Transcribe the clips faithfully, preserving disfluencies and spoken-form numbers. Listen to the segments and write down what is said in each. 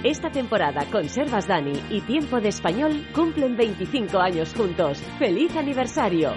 Esta temporada Conservas Dani y Tiempo de Español cumplen veinticinco años juntos. ¡Feliz aniversario!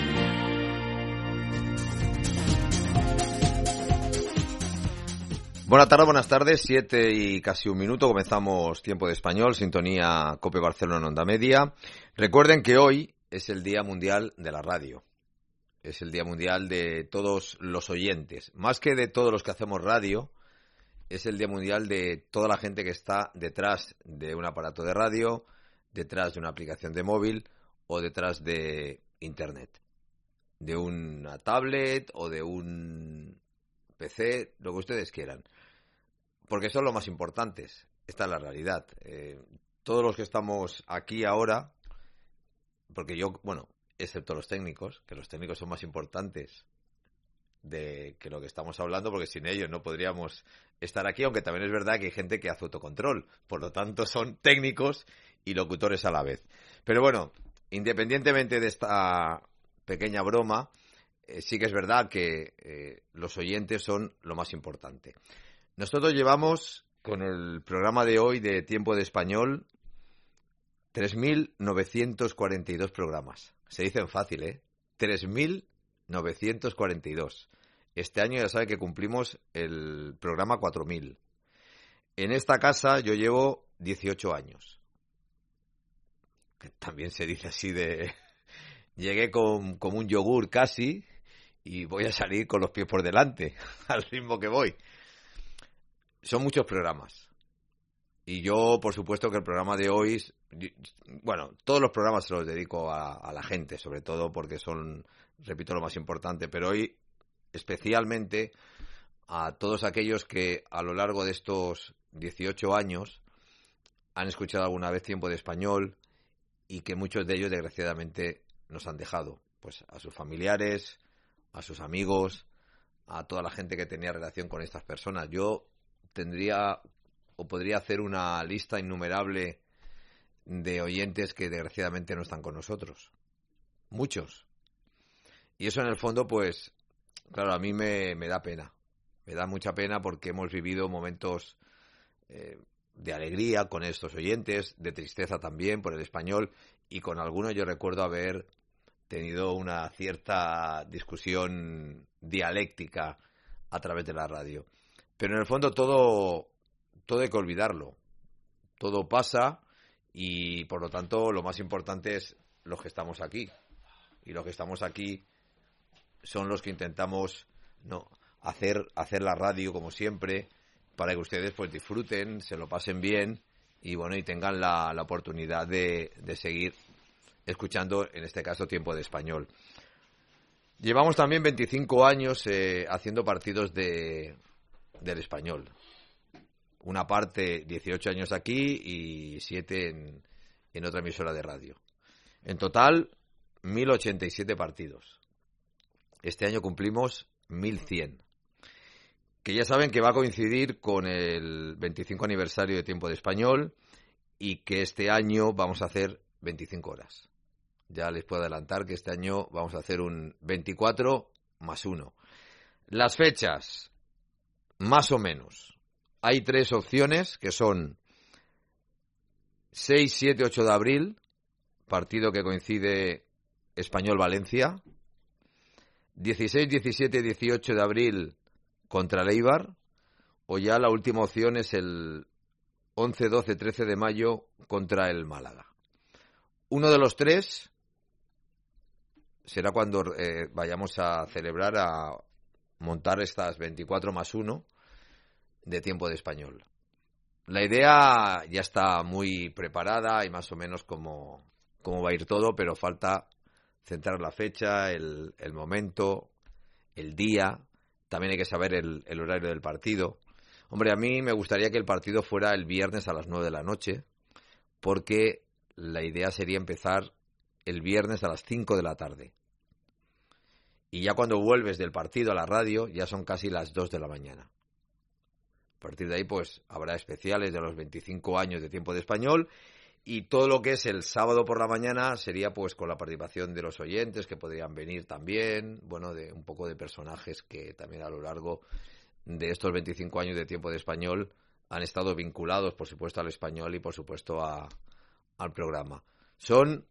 Buenas tardes, buenas tardes, siete y casi un minuto, comenzamos Tiempo de Español, sintonía COPE Barcelona en Onda Media. Recuerden que hoy es el Día Mundial de la Radio, es el Día Mundial de todos los oyentes, más que de todos los que hacemos radio, es el Día Mundial de toda la gente que está detrás de un aparato de radio, detrás de una aplicación de móvil o detrás de Internet, de una tablet o de un P C, lo que ustedes quieran. Porque son los más importantes. Esta es la realidad. Eh, todos los que estamos aquí ahora, porque yo, bueno, excepto los técnicos, que los técnicos son más importantes de que lo que estamos hablando, porque sin ellos no podríamos estar aquí, aunque también es verdad que hay gente que hace autocontrol. Por lo tanto, son técnicos y locutores a la vez. Pero bueno, independientemente de esta pequeña broma, eh, sí que es verdad que eh, los oyentes son lo más importante. Nosotros llevamos, con el programa de hoy de Tiempo de Español, tres mil novecientos cuarenta y dos programas. Se dicen fácil, ¿eh? tres mil novecientos cuarenta y dos. Este año ya sabe que cumplimos el programa cuatro mil. En esta casa yo llevo dieciocho años. Que también se dice así de... Llegué con, como un yogur casi y voy a salir con los pies por delante, al ritmo que voy. Son muchos programas. Y yo, por supuesto, que el programa de hoy... Bueno, todos los programas se los dedico a, a la gente, sobre todo porque son, repito, lo más importante. Pero hoy, especialmente, a todos aquellos que a lo largo de estos dieciocho años han escuchado alguna vez Tiempo de Español y que muchos de ellos, desgraciadamente, nos han dejado. Pues a sus familiares, a sus amigos, a toda la gente que tenía relación con estas personas. Yo tendría o podría hacer una lista innumerable de oyentes que desgraciadamente no están con nosotros. Muchos. Y eso en el fondo, pues, claro, a mí me, me da pena. Me da mucha pena porque hemos vivido momentos eh, de alegría con estos oyentes, de tristeza también por el español, y con algunos yo recuerdo haber tenido una cierta discusión dialéctica a través de la radio. Pero en el fondo todo, todo hay que olvidarlo. Todo pasa y, por lo tanto, lo más importante es los que estamos aquí. Y los que estamos aquí son los que intentamos no hacer, hacer la radio, como siempre, para que ustedes pues disfruten, se lo pasen bien y, bueno, y tengan la, la oportunidad de, de seguir escuchando, en este caso, Tiempo de Español. Llevamos también veinticinco años eh, haciendo partidos de... del español. Una parte dieciocho años aquí y siete en, en otra emisora de radio. En total, mil ochenta y siete partidos. Este año cumplimos mil cien. Que ya saben que va a coincidir con el veinticinco aniversario de Tiempo de Español y que este año vamos a hacer veinticinco horas. Ya les puedo adelantar que este año vamos a hacer un veinticuatro más uno. Las fechas... Más o menos. Hay tres opciones que son seis, siete, ocho de abril, partido que coincide Español-Valencia. dieciséis, diecisiete, dieciocho de abril contra el Eibar. O ya la última opción es el once, doce, trece de mayo contra el Málaga. Uno de los tres será cuando eh, vayamos a celebrar, a montar estas veinticuatro más uno de Tiempo de Español. La idea ya está muy preparada y más o menos cómo, cómo va a ir todo, pero falta centrar la fecha, el, el momento, el día. También hay que saber el, el horario del partido. Hombre, a mí me gustaría que el partido fuera el viernes a las nueve de la noche, porque la idea sería empezar el viernes a las cinco de la tarde. Y ya cuando vuelves del partido a la radio, ya son casi las dos de la mañana. A partir de ahí, pues, habrá especiales de los veinticinco años de Tiempo de Español y todo lo que es el sábado por la mañana sería, pues, con la participación de los oyentes que podrían venir también, bueno, de un poco de personajes que también a lo largo de estos veinticinco años de Tiempo de Español han estado vinculados, por supuesto, al Español y, por supuesto, a, al programa. Son,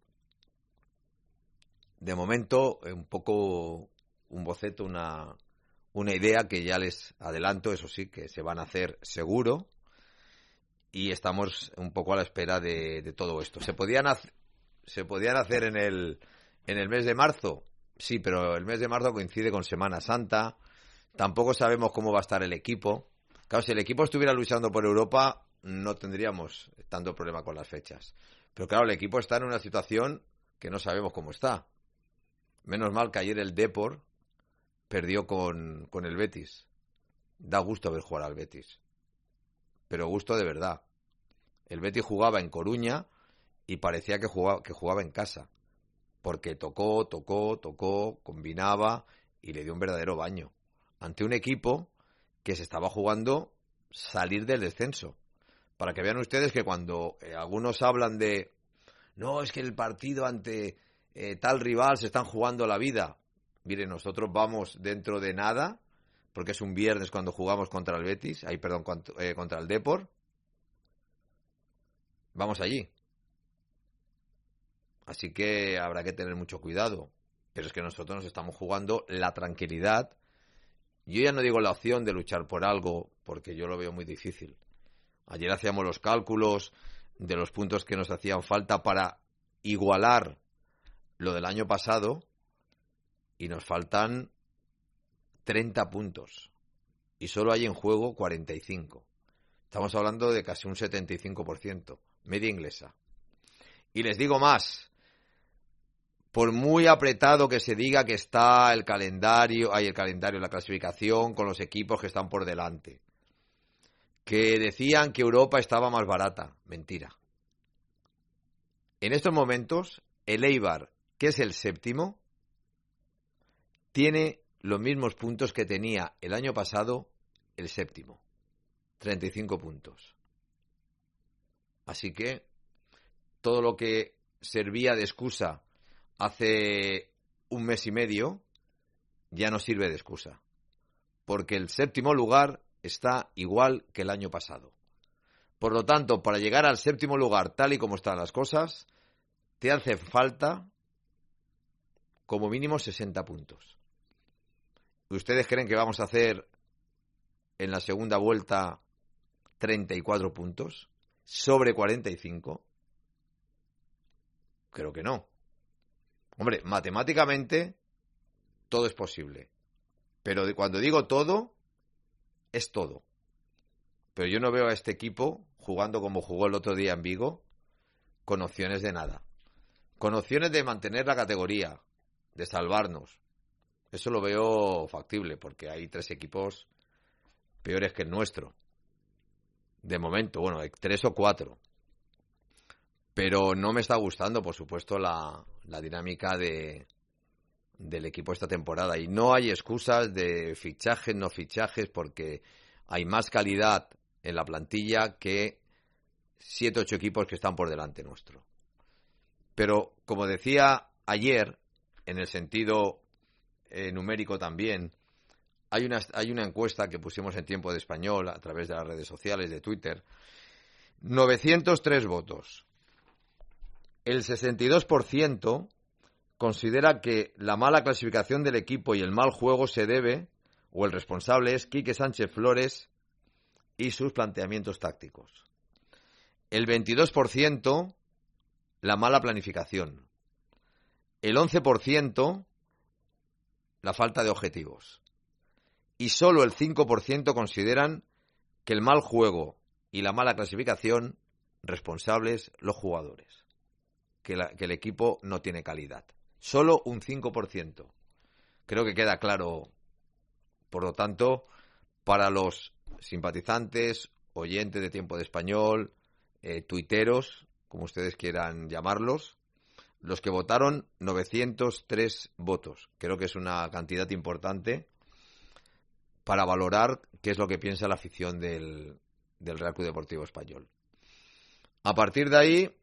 de momento, un poco un boceto, una, una idea que ya les adelanto, eso sí, que se van a hacer seguro, y estamos un poco a la espera de, de todo esto. ¿Se podían, hacer, ¿Se podían hacer en el, en el mes de marzo? Sí, pero el mes de marzo coincide con Semana Santa. Tampoco sabemos cómo va a estar el equipo. Claro, si el equipo estuviera luchando por Europa, no tendríamos tanto problema con las fechas. Pero claro, el equipo está en una situación que no sabemos cómo está. Menos mal que ayer el Depor perdió con, con el Betis. Da gusto ver jugar al Betis. Pero gusto de verdad. El Betis jugaba en Coruña y parecía que jugaba, que jugaba en casa. Porque tocó, tocó, tocó, combinaba y le dio un verdadero baño. Ante un equipo que se estaba jugando salir del descenso. Para que vean ustedes que cuando eh, algunos hablan de no, es que el partido ante eh, tal rival se están jugando la vida. Miren, nosotros vamos dentro de nada, porque es un viernes cuando jugamos contra el Betis, ahí perdón, eh, contra el Depor. Vamos allí. Así que habrá que tener mucho cuidado. Pero es que nosotros nos estamos jugando la tranquilidad. Yo ya no digo la opción de luchar por algo, porque yo lo veo muy difícil. Ayer hacíamos los cálculos de los puntos que nos hacían falta para igualar lo del año pasado y nos faltan treinta puntos. Y solo hay en juego cuarenta y cinco. Estamos hablando de casi un setenta y cinco por ciento. Media inglesa. Y les digo más. Por muy apretado que se diga que está el calendario, hay el calendario, la clasificación con los equipos que están por delante. Que decían que Europa estaba más barata. Mentira. En estos momentos, el Eibar, que es el séptimo, tiene los mismos puntos que tenía el año pasado el séptimo. treinta y cinco puntos. Así que todo lo que servía de excusa hace un mes y medio ya no sirve de excusa. Porque el séptimo lugar está igual que el año pasado. Por lo tanto, para llegar al séptimo lugar, tal y como están las cosas, te hace falta como mínimo sesenta puntos. ¿Ustedes creen que vamos a hacer en la segunda vuelta treinta y cuatro puntos sobre cuarenta y cinco? Creo que no. Hombre, matemáticamente todo es posible. Pero cuando digo todo, es todo. Pero yo no veo a este equipo jugando como jugó el otro día en Vigo, con opciones de nada. Con opciones de mantener la categoría, de salvarnos. Eso lo veo factible, porque hay tres equipos peores que el nuestro. De momento, bueno, hay tres o cuatro. Pero no me está gustando, por supuesto, la, la dinámica de, del equipo esta temporada. Y no hay excusas de fichajes, no fichajes, porque hay más calidad en la plantilla que siete o ocho equipos que están por delante nuestro. Pero, como decía ayer, en el sentido eh, numérico también, hay una, hay una encuesta que pusimos en Tiempo de Español a través de las redes sociales, de Twitter. novecientos tres votos. El sesenta y dos por ciento considera que la mala clasificación del equipo y el mal juego se debe, o el responsable es Quique Sánchez Flores y sus planteamientos tácticos. El veintidós por ciento la mala planificación. El once por ciento la falta de objetivos. Y solo el cinco por ciento consideran que el mal juego y la mala clasificación responsables los jugadores. Que, la, que el equipo no tiene calidad. Solo un cinco por ciento. Creo que queda claro. Por lo tanto, para los simpatizantes, oyentes de Tiempo de Español, eh, tuiteros, como ustedes quieran llamarlos, los que votaron novecientos tres votos. Creo que es una cantidad importante para valorar qué es lo que piensa la afición del, del Real Club Deportivo Español. A partir de ahí,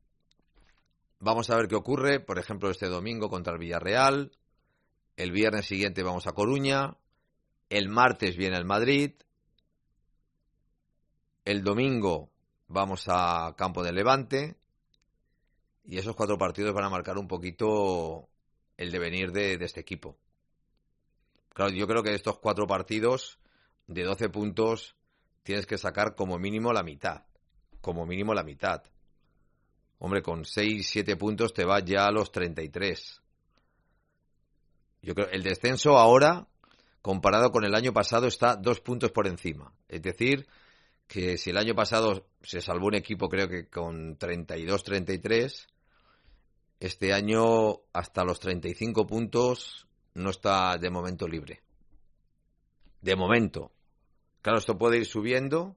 vamos a ver qué ocurre, por ejemplo, este domingo contra el Villarreal. El viernes siguiente vamos a Coruña. El martes viene el Madrid. El domingo vamos a campo del Levante y esos cuatro partidos van a marcar un poquito el devenir de, de este equipo. Claro, yo creo que de estos cuatro partidos, de doce puntos, tienes que sacar como mínimo la mitad. Como mínimo la mitad. Hombre, con seis, siete puntos te vas ya a los treinta y tres. Yo creo el descenso ahora, comparado con el año pasado, está dos puntos por encima. Es decir, que si el año pasado se salvó un equipo, creo que con treinta y dos, treinta y tres, este año hasta los treinta y cinco puntos no está de momento libre. De momento. Claro, esto puede ir subiendo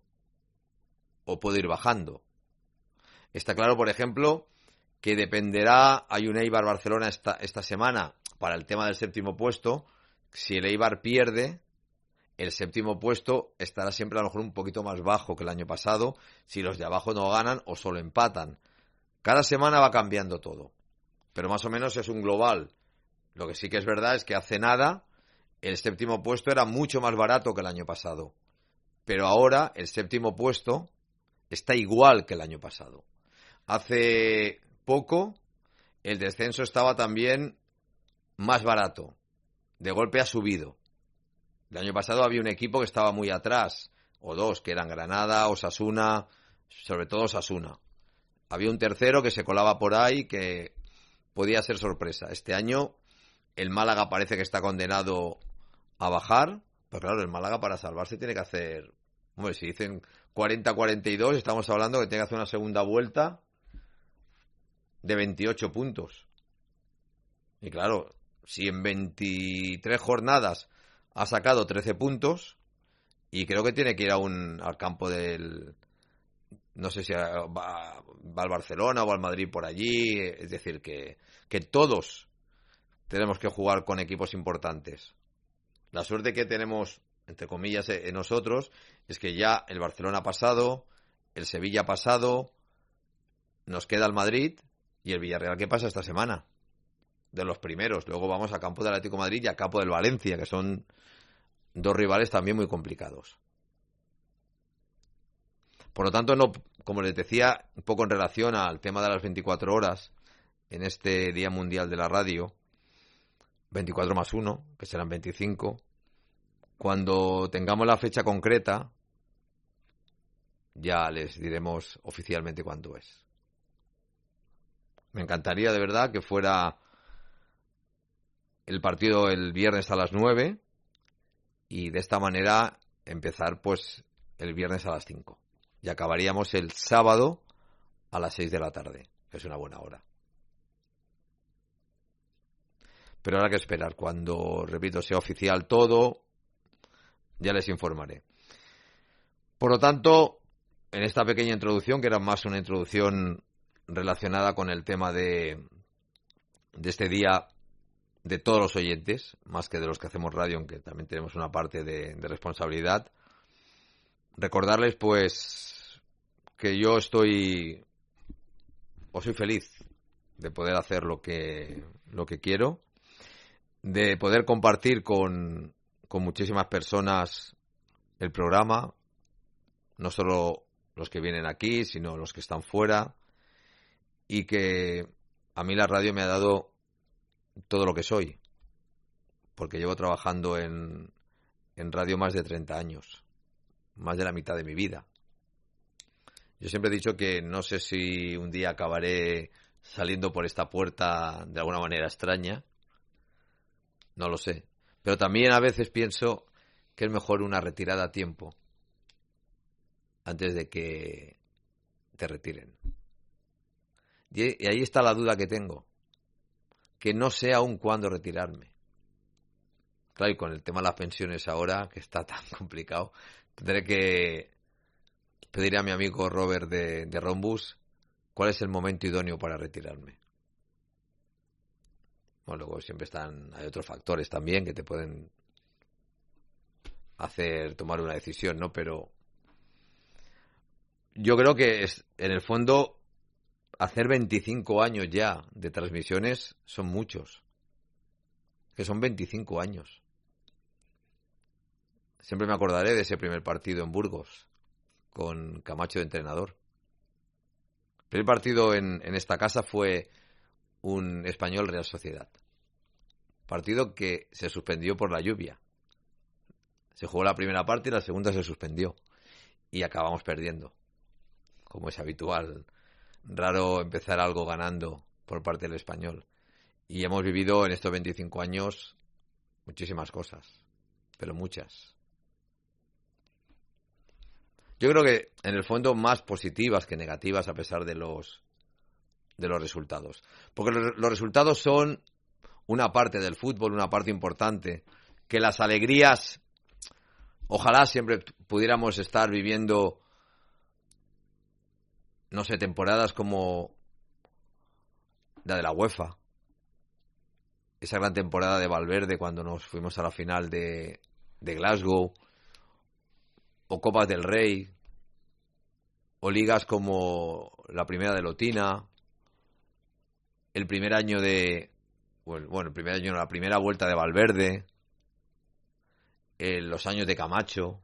o puede ir bajando. Está claro, por ejemplo, que dependerá, hay un Eibar Barcelona esta, esta semana para el tema del séptimo puesto. Si el Eibar pierde, el séptimo puesto estará siempre a lo mejor un poquito más bajo que el año pasado, si los de abajo no ganan o solo empatan. Cada semana va cambiando todo, pero más o menos es un global. Lo que sí que es verdad es que hace nada el séptimo puesto era mucho más barato que el año pasado, pero ahora el séptimo puesto está igual que el año pasado. Hace poco el descenso estaba también más barato, de golpe ha subido. El año pasado había un equipo que estaba muy atrás, o dos, que eran Granada, Osasuna, sobre todo Osasuna. Había un tercero que se colaba por ahí que podía ser sorpresa. Este año el Málaga parece que está condenado a bajar, pero claro, el Málaga para salvarse tiene que hacer, hombre, si dicen cuarenta a cuarenta y dos, estamos hablando que tiene que hacer una segunda vuelta de veintiocho puntos. Y claro, si en veintitrés jornadas ha sacado trece puntos, y creo que tiene que ir a un, al campo del, no sé si va, va al Barcelona o al Madrid por allí, es decir, que, que todos tenemos que jugar con equipos importantes. La suerte que tenemos, entre comillas, en nosotros, es que ya el Barcelona ha pasado, el Sevilla ha pasado, nos queda el Madrid y el Villarreal que pasa esta semana, de los primeros. Luego vamos a campo del Atlético de Madrid y a campo del Valencia, que son dos rivales también muy complicados. Por lo tanto, no, como les decía, un poco en relación al tema de las veinticuatro horas, en este Día Mundial de la Radio, veinticuatro más uno, que serán veinticinco, cuando tengamos la fecha concreta, ya les diremos oficialmente cuánto es. Me encantaría de verdad que fuera el partido el viernes a las nueve y de esta manera empezar pues el viernes a las cinco. Y acabaríamos el sábado a las seis de la tarde, que es una buena hora. Pero habrá que esperar. Cuando, repito, sea oficial todo, ya les informaré. Por lo tanto, en esta pequeña introducción, que era más una introducción relacionada con el tema de, de este día de todos los oyentes, más que de los que hacemos radio, aunque también tenemos una parte de, de responsabilidad, recordarles pues que yo estoy o soy feliz de poder hacer lo que lo que quiero, de poder compartir con, con muchísimas personas el programa, no solo los que vienen aquí, sino los que están fuera, y que a mí la radio me ha dado todo lo que soy, porque llevo trabajando en, en radio más de treinta años, más de la mitad de mi vida. Yo siempre he dicho que no sé si un día acabaré saliendo por esta puerta de alguna manera extraña, no lo sé, pero también a veces pienso que es mejor una retirada a tiempo antes de que te retiren. Y ahí está la duda que tengo, que no sé aún cuándo retirarme. Claro, y con el tema de las pensiones ahora, que está tan complicado, tendré que pedir a mi amigo Robert de, de Rombus cuál es el momento idóneo para retirarme. Bueno, luego siempre están, hay otros factores también que te pueden hacer tomar una decisión, ¿no? Pero yo creo que es, en el fondo, hacer veinticinco años ya de transmisiones son muchos. Que son veinticinco años. Siempre me acordaré de ese primer partido en Burgos, con Camacho de entrenador. El primer partido en, en esta casa fue un Español Real Sociedad. Partido que se suspendió por la lluvia. Se jugó la primera parte y la segunda se suspendió. Y acabamos perdiendo. Como es habitual. Raro empezar algo ganando por parte del Español. Y hemos vivido en estos veinticinco años muchísimas cosas. Pero muchas. Yo creo que en el fondo más positivas que negativas a pesar de los de los resultados. Porque los, los resultados son una parte del fútbol, una parte importante. Que las alegrías, ojalá siempre pudiéramos estar viviendo, no sé, temporadas como la de la UEFA. Esa gran temporada de Valverde cuando nos fuimos a la final de, de Glasgow. O Copas del Rey, o ligas como la primera de Lotina, el primer año de, bueno, el primer año, la primera vuelta de Valverde, eh, los años de Camacho.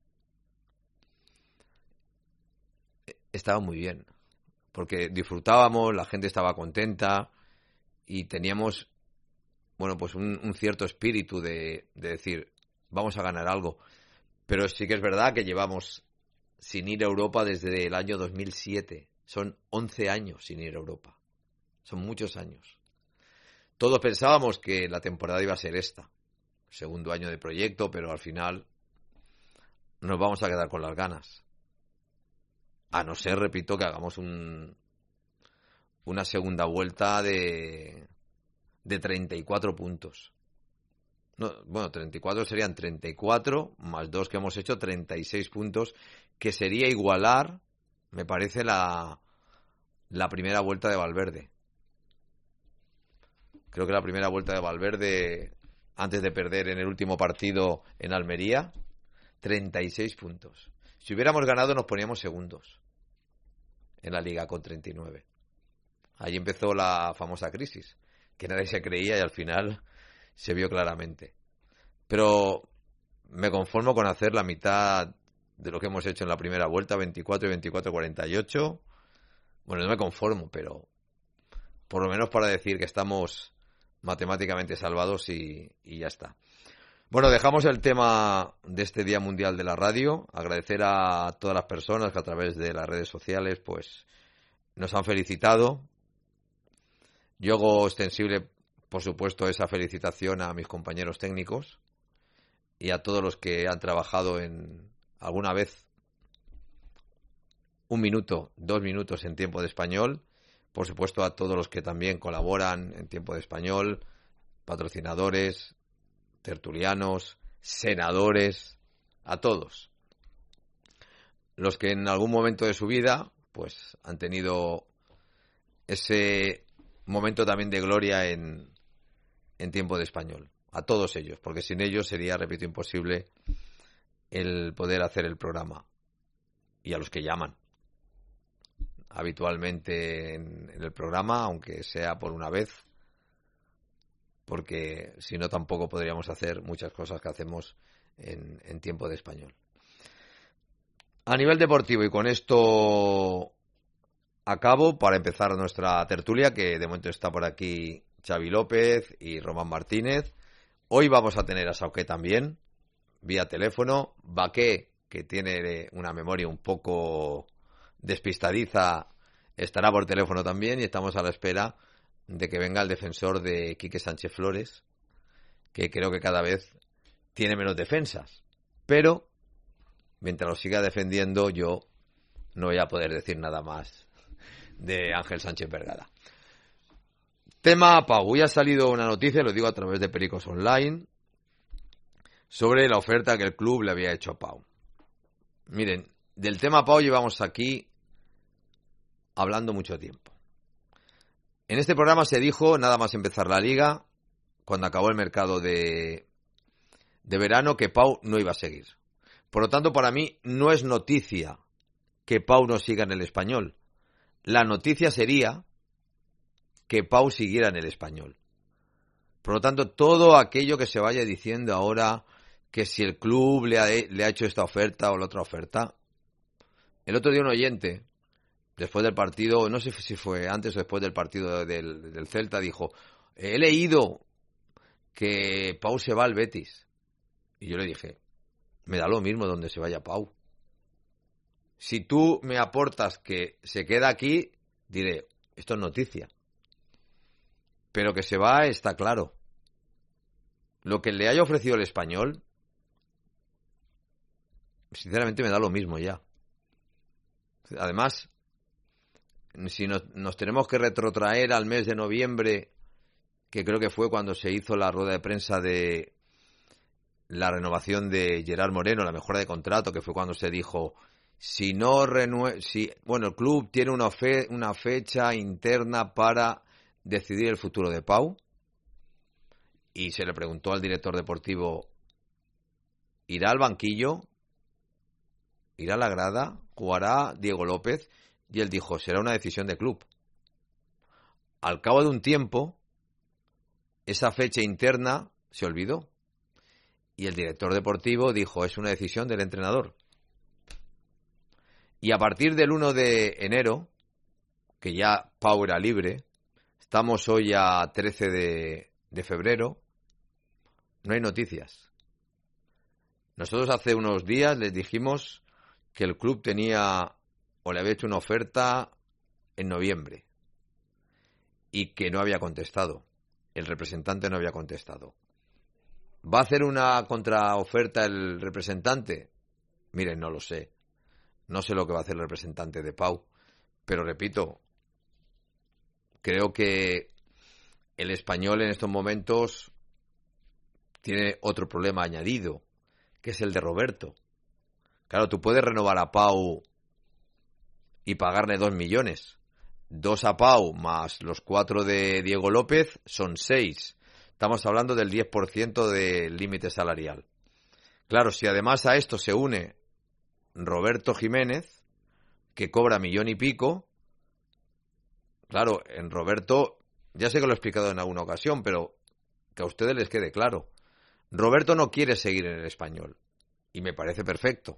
Estaba muy bien, porque disfrutábamos, la gente estaba contenta y teníamos, bueno, pues un, un cierto espíritu de, de decir, vamos a ganar algo. Pero sí que es verdad que llevamos sin ir a Europa desde el año dos mil siete. Son once años sin ir a Europa. Son muchos años. Todos pensábamos que la temporada iba a ser esta. Segundo año de proyecto, pero al final nos vamos a quedar con las ganas. A no ser, repito, que hagamos un, una segunda vuelta de, de treinta y cuatro puntos. No, bueno, treinta y cuatro serían treinta y cuatro, más dos que hemos hecho, treinta y seis puntos, que sería igualar, me parece, la, la primera vuelta de Valverde. Creo que la primera vuelta de Valverde, antes de perder en el último partido en Almería, treinta y seis puntos. Si hubiéramos ganado nos poníamos segundos en la Liga con treinta y nueve. Ahí empezó la famosa crisis, que nadie se creía y al final se vio claramente. Pero me conformo con hacer la mitad de lo que hemos hecho en la primera vuelta, veinticuatro y veinticuatro, cuarenta y ocho. Bueno, no me conformo, pero por lo menos para decir que estamos matemáticamente salvados y, y ya está. Bueno, dejamos el tema de este Día Mundial de la Radio. Agradecer a todas las personas que a través de las redes sociales pues nos han felicitado. Yo hago extensible, por supuesto, esa felicitación a mis compañeros técnicos y a todos los que han trabajado en alguna vez un minuto, dos minutos en Tiempo de Español. Por supuesto, a todos los que también colaboran en Tiempo de Español, patrocinadores, tertulianos, senadores, a todos. Los que en algún momento de su vida pues han tenido ese momento también de gloria en, en Tiempo de Español. A todos ellos, porque sin ellos sería, repito, imposible el poder hacer el programa. Y a los que llaman habitualmente en, en el programa, aunque sea por una vez, porque si no tampoco podríamos hacer muchas cosas que hacemos en, en Tiempo de Español. A nivel deportivo, y con esto acabo para empezar nuestra tertulia, que de momento está por aquí Xavi López y Román Martínez. Hoy vamos a tener a Sauqué también, vía teléfono. Baqué, que tiene una memoria un poco despistadiza, estará por teléfono también, y estamos a la espera de que venga el defensor de Quique Sánchez Flores, que creo que cada vez tiene menos defensas. Pero, mientras lo siga defendiendo, yo no voy a poder decir nada más de Ángel Sánchez Vergara. Tema Pau. Hoy ha salido una noticia, lo digo a través de Pericos Online, sobre la oferta que el club le había hecho a Pau. Miren, del tema Pau llevamos aquí hablando mucho tiempo. En este programa se dijo, nada más empezar la liga, cuando acabó el mercado de, de verano, que Pau no iba a seguir. Por lo tanto, para mí no es noticia que Pau no siga en el Español. La noticia sería que Pau siguiera en el Español. Por lo tanto, todo aquello que se vaya diciendo ahora, que si el club le ha, le ha hecho esta oferta o la otra oferta, El otro día un oyente, después del partido, no sé si fue antes o después del partido del, del Celta, dijo, he leído que Pau se va al Betis. Y yo le dije, me da lo mismo donde se vaya Pau. Si tú me aportas que se queda aquí, diré, esto es noticia. Pero que se va está claro. Lo que le haya ofrecido el Español, sinceramente me da lo mismo ya. Además, si nos, nos tenemos que retrotraer al mes de noviembre, que creo que fue cuando se hizo la rueda de prensa de la renovación de Gerard Moreno, la mejora de contrato, que fue cuando se dijo, si no renue si bueno, el club tiene una, fe una fecha interna para decidir el futuro de Pau, y se le preguntó al director deportivo, ¿irá al banquillo? ¿Irá a la grada? ¿Jugará Diego López? Y él dijo, será una decisión de club. Al cabo de un tiempo, esa fecha interna se olvidó. Y el director deportivo dijo, es una decisión del entrenador. Y a partir del uno de enero, que ya Pau era libre, estamos hoy a trece de febrero, no hay noticias. Nosotros hace unos días les dijimos que el club tenía o le había hecho una oferta en noviembre y que no había contestado. El representante no había contestado. ¿Va a hacer una contraoferta el representante? Miren, no lo sé. No sé lo que va a hacer el representante de Pau. Pero repito, creo que el Español en estos momentos tiene otro problema añadido, que es el de Roberto. Claro, tú puedes renovar a Pau y pagarle dos millones. Dos a Pau más los cuatro de Diego López son seis. Estamos hablando del diez por ciento del límite salarial. Claro, si además a esto se une Roberto Jiménez, que cobra millón y pico, claro, en Roberto, ya sé que lo he explicado en alguna ocasión, pero que a ustedes les quede claro. Roberto no quiere seguir en el Español, y me parece perfecto.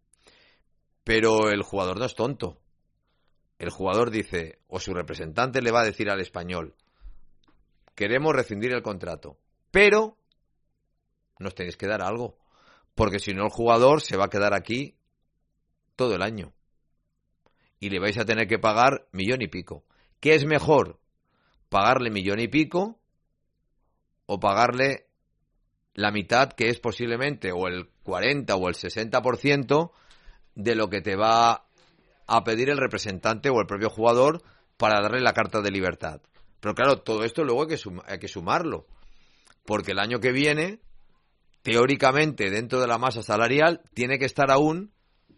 Pero el jugador no es tonto. El jugador dice, o su representante le va a decir al Español, queremos rescindir el contrato, pero nos tenéis que dar algo, porque si no el jugador se va a quedar aquí todo el año y le vais a tener que pagar millón y pico. ¿Qué es mejor? ¿Pagarle millón y pico o pagarle la mitad, que es posiblemente o el cuarenta o el sesenta por ciento de lo que te va a pedir el representante o el propio jugador para darle la carta de libertad? Pero claro, todo esto luego hay que, sum hay que sumarlo, porque el año que viene, teóricamente, dentro de la masa salarial, tiene que estar aún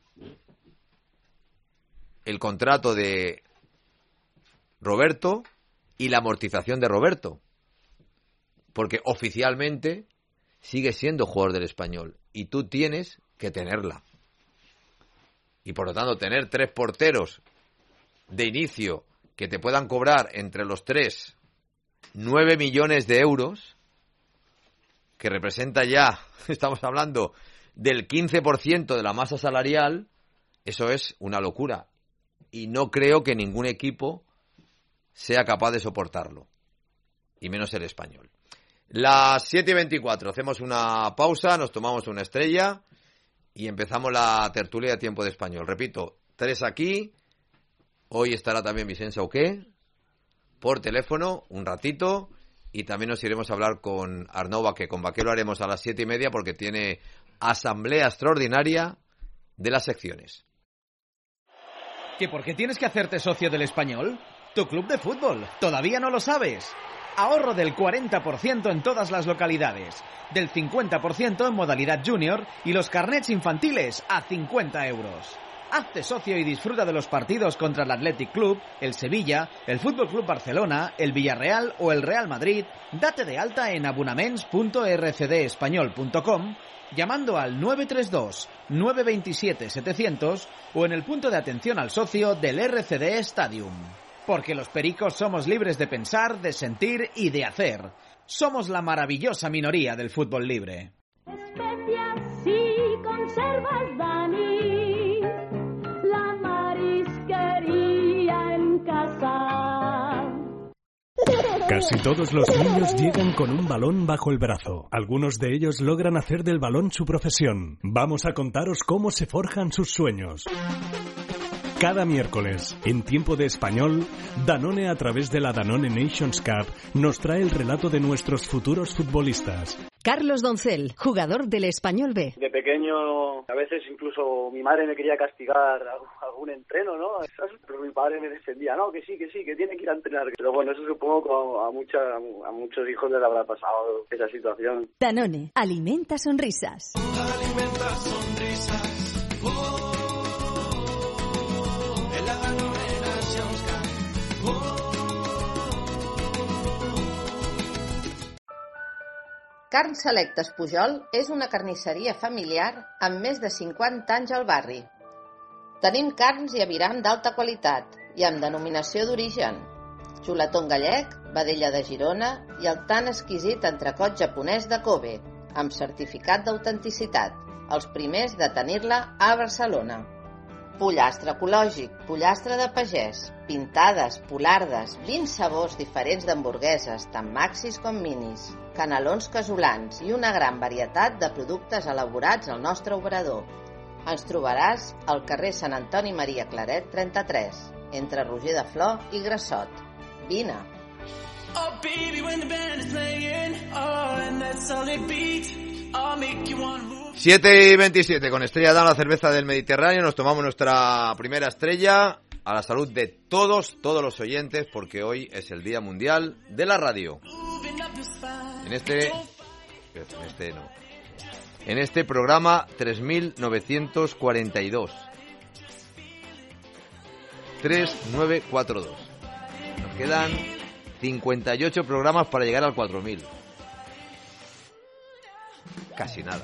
el contrato de Roberto y la amortización de Roberto, porque oficialmente sigue siendo jugador del Español y tú tienes que tenerla. Y por lo tanto, tener tres porteros de inicio que te puedan cobrar entre los tres nueve millones de euros, que representa ya, estamos hablando del quince por ciento de la masa salarial, eso es una locura. Y no creo que ningún equipo sea capaz de soportarlo, y menos el Español. Las siete y veinticuatro, hacemos una pausa, nos tomamos una estrella y empezamos la tertulia de Tiempo de Español. Repito, tres aquí. Hoy estará también Vicente Sauqué por teléfono un ratito, y también nos iremos a hablar con Arnau Baqué. Con Baqué lo haremos a las siete y media porque tiene asamblea extraordinaria de las secciones. ¿Que por qué tienes que hacerte socio del Español? Tu club de fútbol. ¿Todavía no lo sabes? Ahorro del cuarenta por ciento en todas las localidades, del cincuenta por ciento en modalidad junior y los carnets infantiles a cincuenta euros. Hazte socio y disfruta de los partidos contra el Athletic Club, el Sevilla, el Fútbol Club Barcelona, el Villarreal o el Real Madrid. Date de alta en abonaments punto r c d español punto com llamando al nueve tres dos, nueve dos siete, setecientos o en el punto de atención al socio del R C D Stadium. Porque los pericos somos libres de pensar, de sentir y de hacer. Somos la maravillosa minoría del fútbol libre. Especias y conservas Dani, la Casi todos los niños llegan con un balón bajo el brazo. Algunos de ellos logran hacer del balón su profesión. Vamos a contaros cómo se forjan sus sueños. Cada miércoles, en Tiempo de Español, Danone, a través de la Danone Nations Cup, nos trae el relato de nuestros futuros futbolistas. Carlos Doncel, jugador del Español B. De pequeño, a veces incluso mi madre me quería castigar algún entreno, ¿no? Pero mi padre me defendía, no, que sí, que sí, que tiene que ir a entrenar. Pero bueno, eso supongo que a, mucha, a muchos hijos les habrá pasado esa situación. Danone, alimenta sonrisas. Alimenta sonrisas. Oh. Carn Selectes Pujol és una carnisseria familiar amb més de cinquanta anys al barri. Tenim carns i aviram d'alta qualitat i amb denominació d'origen. Xuletón gallec, vedella de Girona i el tan exquisit entrecot japonès de Kobe, amb certificat d'autenticitat, els primers de tenir-la a Barcelona. Pollastre ecològic, pollastre de pagès, pintades, polardes, vint sabors diferents d'hamburgueses, tant maxis com minis, canelons casolans i una gran varietat de productes elaborats al nostre obrador. Ens trobaràs al carrer Sant Antoni Maria Claret trenta-tres, entre Roger de Flor i Grassot. Vine! Oh, baby, when the band is playing, oh, and that solid beat, I'll make you want to move. siete y veintisiete, con Estrella Damm, la cerveza del Mediterráneo. Nos tomamos nuestra primera estrella a la salud de todos, todos los oyentes, porque hoy es el Día Mundial de la Radio. En este... En este no. En este programa tres mil novecientos cuarenta y dos. tres mil novecientos cuarenta y dos. Nos quedan cincuenta y ocho programas para llegar al cuatro mil. Casi nada.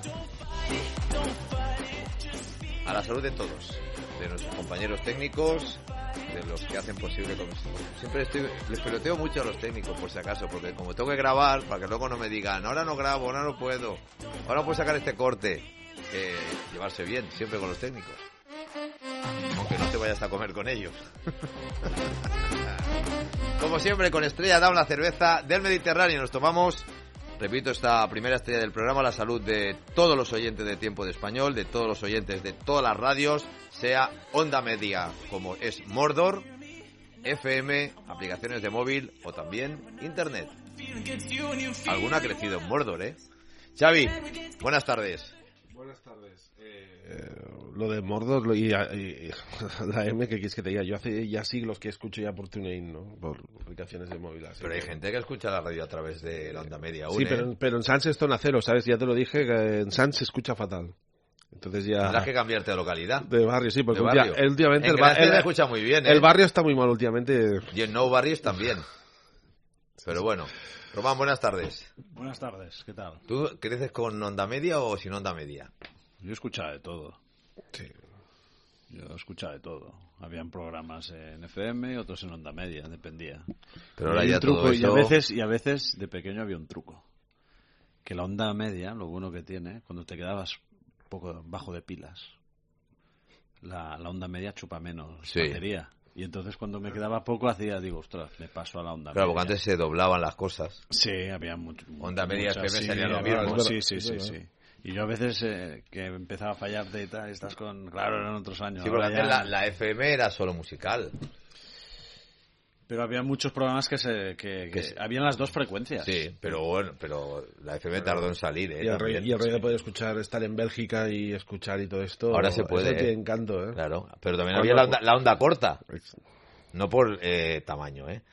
A la salud de todos, de nuestros compañeros técnicos, de los que hacen posible todo esto. Siempre estoy, les peloteo mucho a los técnicos, por si acaso, porque como tengo que grabar, para que luego no me digan, ahora no grabo, ahora no puedo, ahora no puedo sacar este corte. Eh, llevarse bien, siempre con los técnicos. Aunque no te vayas a comer con ellos. Como siempre, con Estrella Damm, la cerveza del Mediterráneo, nos tomamos... Repito, esta primera estrella del programa, la salud de todos los oyentes de Tiempo de Español, de todos los oyentes de todas las radios, sea onda media como es Mordor, F M, aplicaciones de móvil o también Internet. Alguna ha crecido en Mordor, ¿eh? Xavi, buenas tardes. Buenas tardes. Eh, lo de Mordor y, y, y la M, ¿qué quieres que te diga? Yo hace ya siglos que escucho ya por TuneIn, ¿no? Por aplicaciones de móvil. Pero hay gente que escucha la radio a través de la onda media aún, sí, ¿eh? pero, pero en Sans es zona cero, ¿sabes? Ya te lo dije, que en Sans se escucha fatal. Entonces ya... Tendrás que cambiarte de localidad. De barrio, sí, porque de barrio. barrio. últimamente... En el, bar, el, se escucha muy bien, ¿eh? El barrio está muy mal últimamente. Y en No Barrios también. Pero bueno. Román, buenas tardes. Buenas tardes, ¿qué tal? ¿Tú creces con onda media o sin onda media? Yo escuchaba de todo. Sí. Yo escuchaba de todo. Habían programas en F M y otros en onda media, dependía. Pero ahora ya truco, todo y eso... a veces y a veces de pequeño había un truco. Que la onda media, lo bueno que tiene, cuando te quedabas un poco bajo de pilas, la, la onda media chupa menos sí. batería. Y entonces cuando me quedaba poco hacía, digo, ostras, me paso a la onda claro, media. Claro, porque antes se doblaban las cosas. Sí, había mucho. Onda media muchas, F M sí, sería lo había, mismo. Sí, sí, sí, sí. Y yo a veces eh, que empezaba a fallarte y tal, estás con... Claro, eran otros años. Sí, porque Ahora antes ya... la, la F M era solo musical. Pero había muchos programas que se que, que, que habían las dos frecuencias. Sí, pero bueno, pero la F M tardó en salir, ¿eh? Y el rey, y el rey de poder escuchar, estar en Bélgica y escuchar y todo esto. Ahora se puede. Eso ¿eh? tiene encanto, ¿eh? Claro, pero también había la onda, la onda corta. No por eh, tamaño, ¿eh?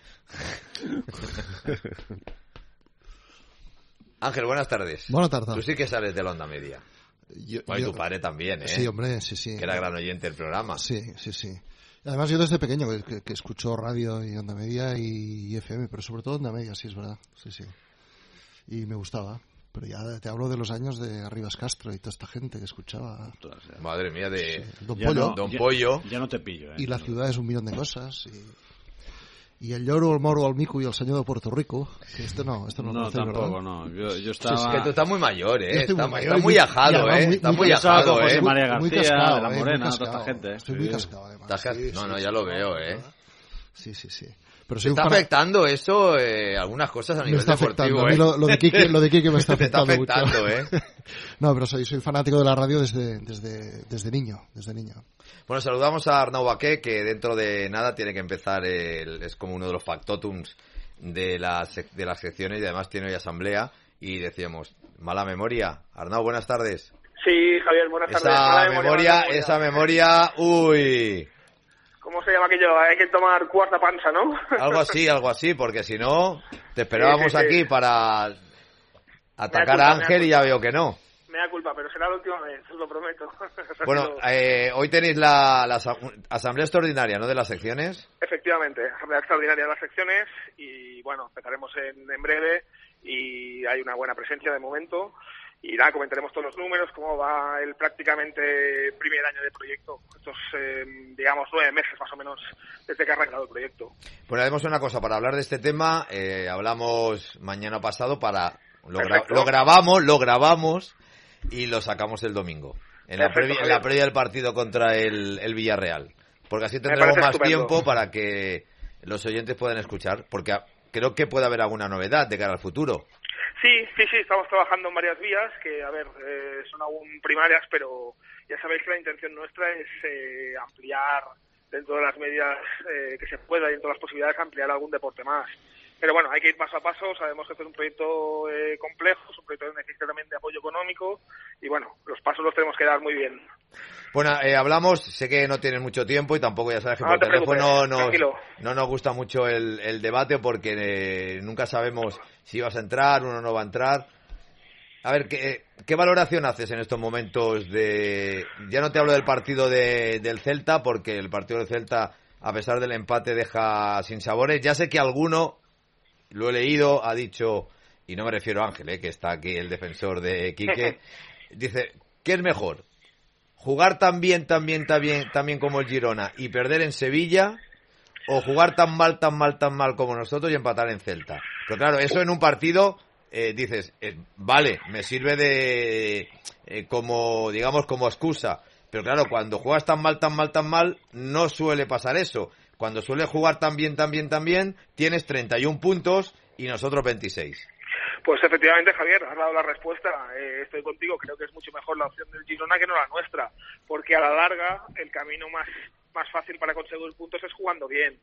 Ángel, buenas tardes. Buenas tardes. Tú sí que sales de la onda media. Yo, bueno, yo... Y tu padre también, ¿eh? Sí, hombre, sí, sí. Que era gran oyente del programa. Sí, sí, sí. Además yo desde pequeño que, que, que escucho radio y onda media y, y F M, pero sobre todo onda media, sí, es verdad. Sí, sí. Y me gustaba. Pero ya te hablo de los años de Arribas Castro y toda esta gente que escuchaba. Madre mía, de... Sí. Don ya Pollo. No, Don ya, Pollo. Ya no te pillo, ¿eh? Y la ciudad es un millón de cosas. Y, y el lloro, el moro, el mico y el señor de Puerto Rico. Que esto no, esto no No, lo hace, tampoco, ¿verdad? no. Yo, yo estaba... Sí, es que tú estás muy mayor, ¿eh? Está muy, mayor, está muy ajado, ¿eh? Muy, está muy, muy ajado, José ¿eh? María García, muy cascado, de la eh, Morena, muy toda esta gente. Estoy sí. muy cascado, además. Sí, no, no, ya lo veo, ¿eh? Sí, sí, sí. Pero ¿Te soy un está fana- afectando eso eh, algunas cosas a me nivel está deportivo? afectando. A mí ¿eh? lo, lo de Quique, lo de Quique me está Te está afectando, afectando, mucho. ¿eh? No, pero soy, soy fanático de la radio desde, desde, desde niño, desde niño. Bueno, saludamos a Arnau Baqué, que dentro de nada tiene que empezar, el, es como uno de los factotums de las, de las secciones y además tiene hoy asamblea y decíamos, mala memoria. Arnau, buenas tardes. Sí, Javier, buenas tardes. Esa Mala memoria, memoria, mala esa memoria, uy... ¿Cómo se llama aquello? Hay que tomar cuarta panza, ¿no? Algo así, algo así, porque si no, te esperábamos Sí, sí, sí. aquí para atacar culpa, a Ángel me da y ya veo que no. Me da culpa, pero será la última vez, os lo prometo. Bueno, eh, hoy tenéis la, la asa- asamblea extraordinaria, ¿no?, de las secciones. Efectivamente, asamblea extraordinaria de las secciones y bueno, empezaremos en, en breve y hay una buena presencia de momento. Y nada, comentaremos todos los números, cómo va el prácticamente primer año de proyecto, estos, eh, digamos, nueve meses más o menos desde que ha arrancado el proyecto. Bueno, haremos una cosa, para hablar de este tema, eh, hablamos mañana pasado para... Lo, gra- Perfecto. lo grabamos, lo grabamos y lo sacamos el domingo, en la, Perfecto, previa, en la Javier. previa del partido contra el, el Villarreal. Porque así Me tendremos parece más estupendo. tiempo para que los oyentes puedan escuchar, porque a- creo que puede haber alguna novedad de cara al futuro. Sí, sí, sí, estamos trabajando en varias vías que, a ver, eh, son aún primarias, pero ya sabéis que la intención nuestra es eh, ampliar dentro de las medidas eh, que se pueda y dentro de las posibilidades ampliar algún deporte más. Pero bueno, hay que ir paso a paso, sabemos que esto es un proyecto eh, complejo, es un proyecto que necesita también de apoyo económico y bueno, los pasos los tenemos que dar muy bien. Bueno, eh, hablamos, sé que no tienes mucho tiempo y tampoco ya sabes que No por te teléfono preocupes, nos, tranquilo. no nos gusta mucho el, el debate porque eh, nunca sabemos si vas a entrar, uno no va a entrar. A ver, ¿qué, qué valoración haces en estos momentos de... Ya no te hablo del partido de, del Celta, porque el partido del Celta, a pesar del empate, deja sin sabores. Ya sé que alguno, lo he leído, ha dicho, y no me refiero a Ángel, eh, que está aquí el defensor de Quique, dice, ¿qué es mejor? ¿Jugar tan bien, tan bien, tan bien, tan bien como el Girona y perder en Sevilla? ¿O jugar tan mal, tan mal, tan mal como nosotros y empatar en Celta? Pero claro, eso en un partido... Eh, dices, eh, vale, me sirve de eh, como, digamos, como excusa, pero claro, cuando juegas tan mal, tan mal, tan mal, no suele pasar eso. Cuando suele jugar tan bien, tan bien, tan bien, tienes treinta y un puntos y nosotros veintiséis. Pues efectivamente, Javier, has dado la respuesta. Eh, estoy contigo, creo que es mucho mejor la opción del Girona que no la nuestra, porque a la larga el camino más más fácil para conseguir puntos es jugando bien.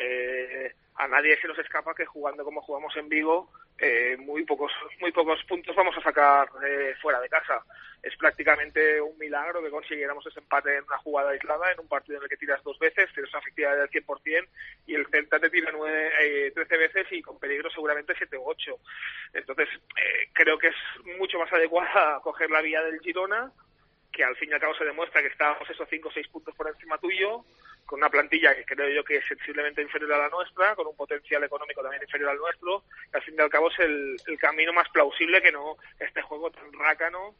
Eh, a nadie se nos escapa que jugando como jugamos en Vigo, eh, muy pocos muy pocos puntos vamos a sacar eh, fuera de casa. Es prácticamente un milagro que consiguiéramos ese empate en una jugada aislada, en un partido en el que tiras dos veces, tienes una efectividad del cien por ciento y el Celta te tira nueve, eh, trece veces y con peligro seguramente siete u ocho. Entonces, eh, creo que es mucho más adecuada coger la vía del Girona, que al fin y al cabo se demuestra que estábamos esos cinco o seis puntos por encima tuyo, con una plantilla que creo yo que es sensiblemente inferior a la nuestra, con un potencial económico también inferior al nuestro, que al fin y al cabo es el, el camino más plausible que no este juego tan rácano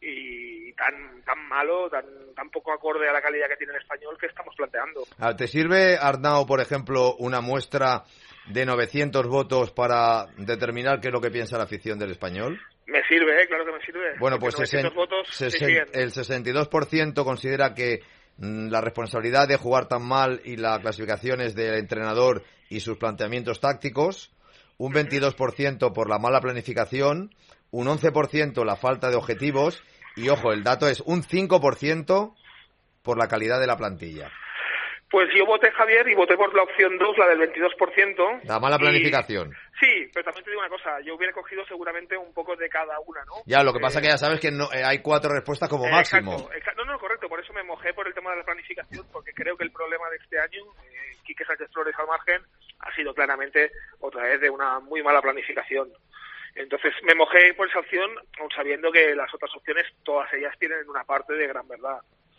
y tan tan malo, tan tan poco acorde a la calidad que tiene el Español que estamos planteando. ¿Te sirve, Arnau, por ejemplo, una muestra de novecientos votos para determinar qué es lo que piensa la afición del Español? Me sirve, ¿eh? Claro que me sirve. Bueno, pues novecientos votos sí sesen- siguen. el sesenta y dos por ciento considera que mm, la responsabilidad de jugar tan mal y la clasificación es del entrenador y sus planteamientos tácticos, un veintidós por ciento por la mala planificación, un once por ciento la falta de objetivos y, ojo, el dato es un cinco por ciento por la calidad de la plantilla. Pues yo voté, Javier, y voté por la opción dos, la del veintidós por ciento. La mala planificación. Y, sí, pero también te digo una cosa, yo hubiera cogido seguramente un poco de cada una, ¿no? Ya, lo que pasa Eh, que ya sabes que no, eh, hay cuatro respuestas como eh, máximo. Exacto, exacto, no, no, correcto, por eso me mojé por el tema de la planificación, porque creo que el problema de este año, eh, Quique Sánchez Flores al margen, ha sido claramente otra vez de una muy mala planificación. Entonces me mojé por esa opción, aun sabiendo que las otras opciones, todas ellas tienen una parte de gran verdad.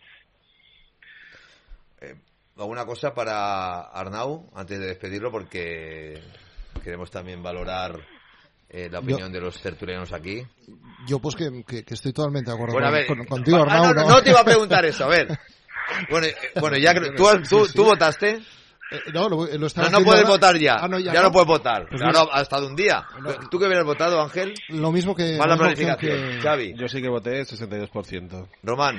Eh, ¿Alguna cosa para Arnau antes de despedirlo? Porque queremos también valorar eh, la opinión Yo- de los tertulianos aquí. Yo pues que, que, que estoy totalmente de acuerdo Bueno, a con, ver, con- contigo, ah, Arnau. no, no, no te iba a preguntar eso, a ver. Bueno, eh, bueno ya que tú, tú, tú votaste. Eh, no, lo, lo estaba No, no haciendo puedes ahora. votar ya. Ah, no, ya, ya no no. puedes votar. Pues Claro, no. ha estado un día. No. ¿Tú qué hubieras votado, Ángel? Lo mismo que... Mala la misma opción planificación. que- Xavi. Yo sí que voté sesenta y dos por ciento. Román.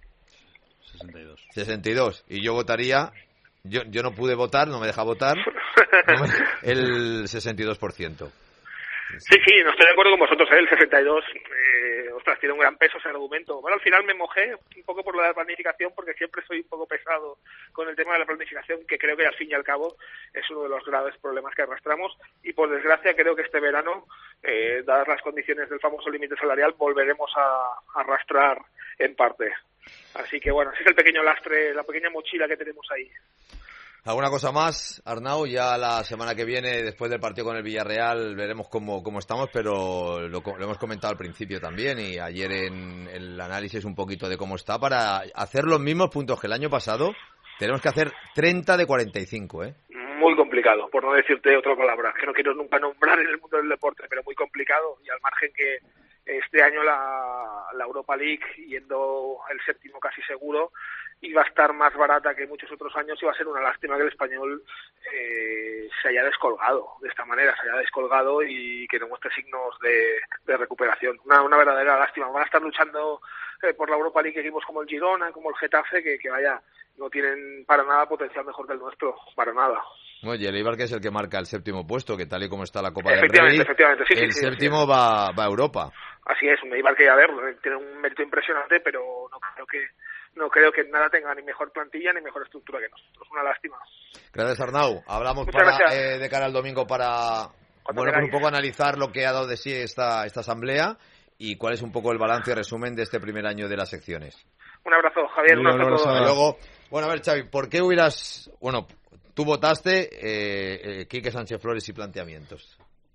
sesenta y dos. sesenta y dos. Y yo votaría... Yo, yo no pude votar, no me deja votar, El sesenta y dos por ciento. Sí, sí, no estoy de acuerdo con vosotros, ¿eh? El sesenta y dos, eh, ostras, tiene un gran peso ese argumento. Bueno, al final me mojé un poco por la planificación, porque siempre soy un poco pesado con el tema de la planificación, que creo que al fin y al cabo es uno de los graves problemas que arrastramos, y por desgracia creo que este verano, eh, dadas las condiciones del famoso límite salarial, volveremos a, a arrastrar en parte. Así que bueno, ese es el pequeño lastre, la pequeña mochila que tenemos ahí. ¿Alguna cosa más, Arnau? Ya la semana que viene, después del partido con el Villarreal, veremos cómo, cómo estamos, pero lo, lo hemos comentado al principio también, y ayer en el análisis un poquito de cómo está. Para hacer los mismos puntos que el año pasado, tenemos que hacer treinta de cuarenta y cinco, ¿eh? Muy complicado, por no decirte otra palabra, que no quiero nunca nombrar en el mundo del deporte, pero muy complicado, y al margen que este año la, la Europa League, yendo el séptimo casi seguro, iba a estar más barata que muchos otros años, y va a ser una lástima que el Español eh, se haya descolgado de esta manera, se haya descolgado y que no muestre signos de, de recuperación. Una, una verdadera lástima. Van a estar luchando eh, por la Europa League equipos como el Girona, como el Getafe, que, que vaya, no tienen para nada potencial mejor que el nuestro, para nada. Oye, el Eibar, que es el que marca el séptimo puesto, que tal y como está la Copa del Rey, efectivamente, efectivamente. Sí, el sí, sí, séptimo sí. Va, va a Europa. Así es, un Eibar que, a ver, tiene un mérito impresionante, pero no creo que no creo que nada tenga ni mejor plantilla ni mejor estructura que nosotros. Una lástima. Gracias, Arnau. Hablamos Muchas para, gracias. eh, de cara al domingo para bueno, pues un poco analizar lo que ha dado de sí esta, esta asamblea y cuál es un poco el balance y resumen de este primer año de las secciones. Un abrazo, Javier. Un abrazo a todos. Hasta luego. Bueno, a ver, Xavi, ¿por qué hubieras... Bueno, tú votaste eh, eh, Quique Sánchez Flores y planteamientos.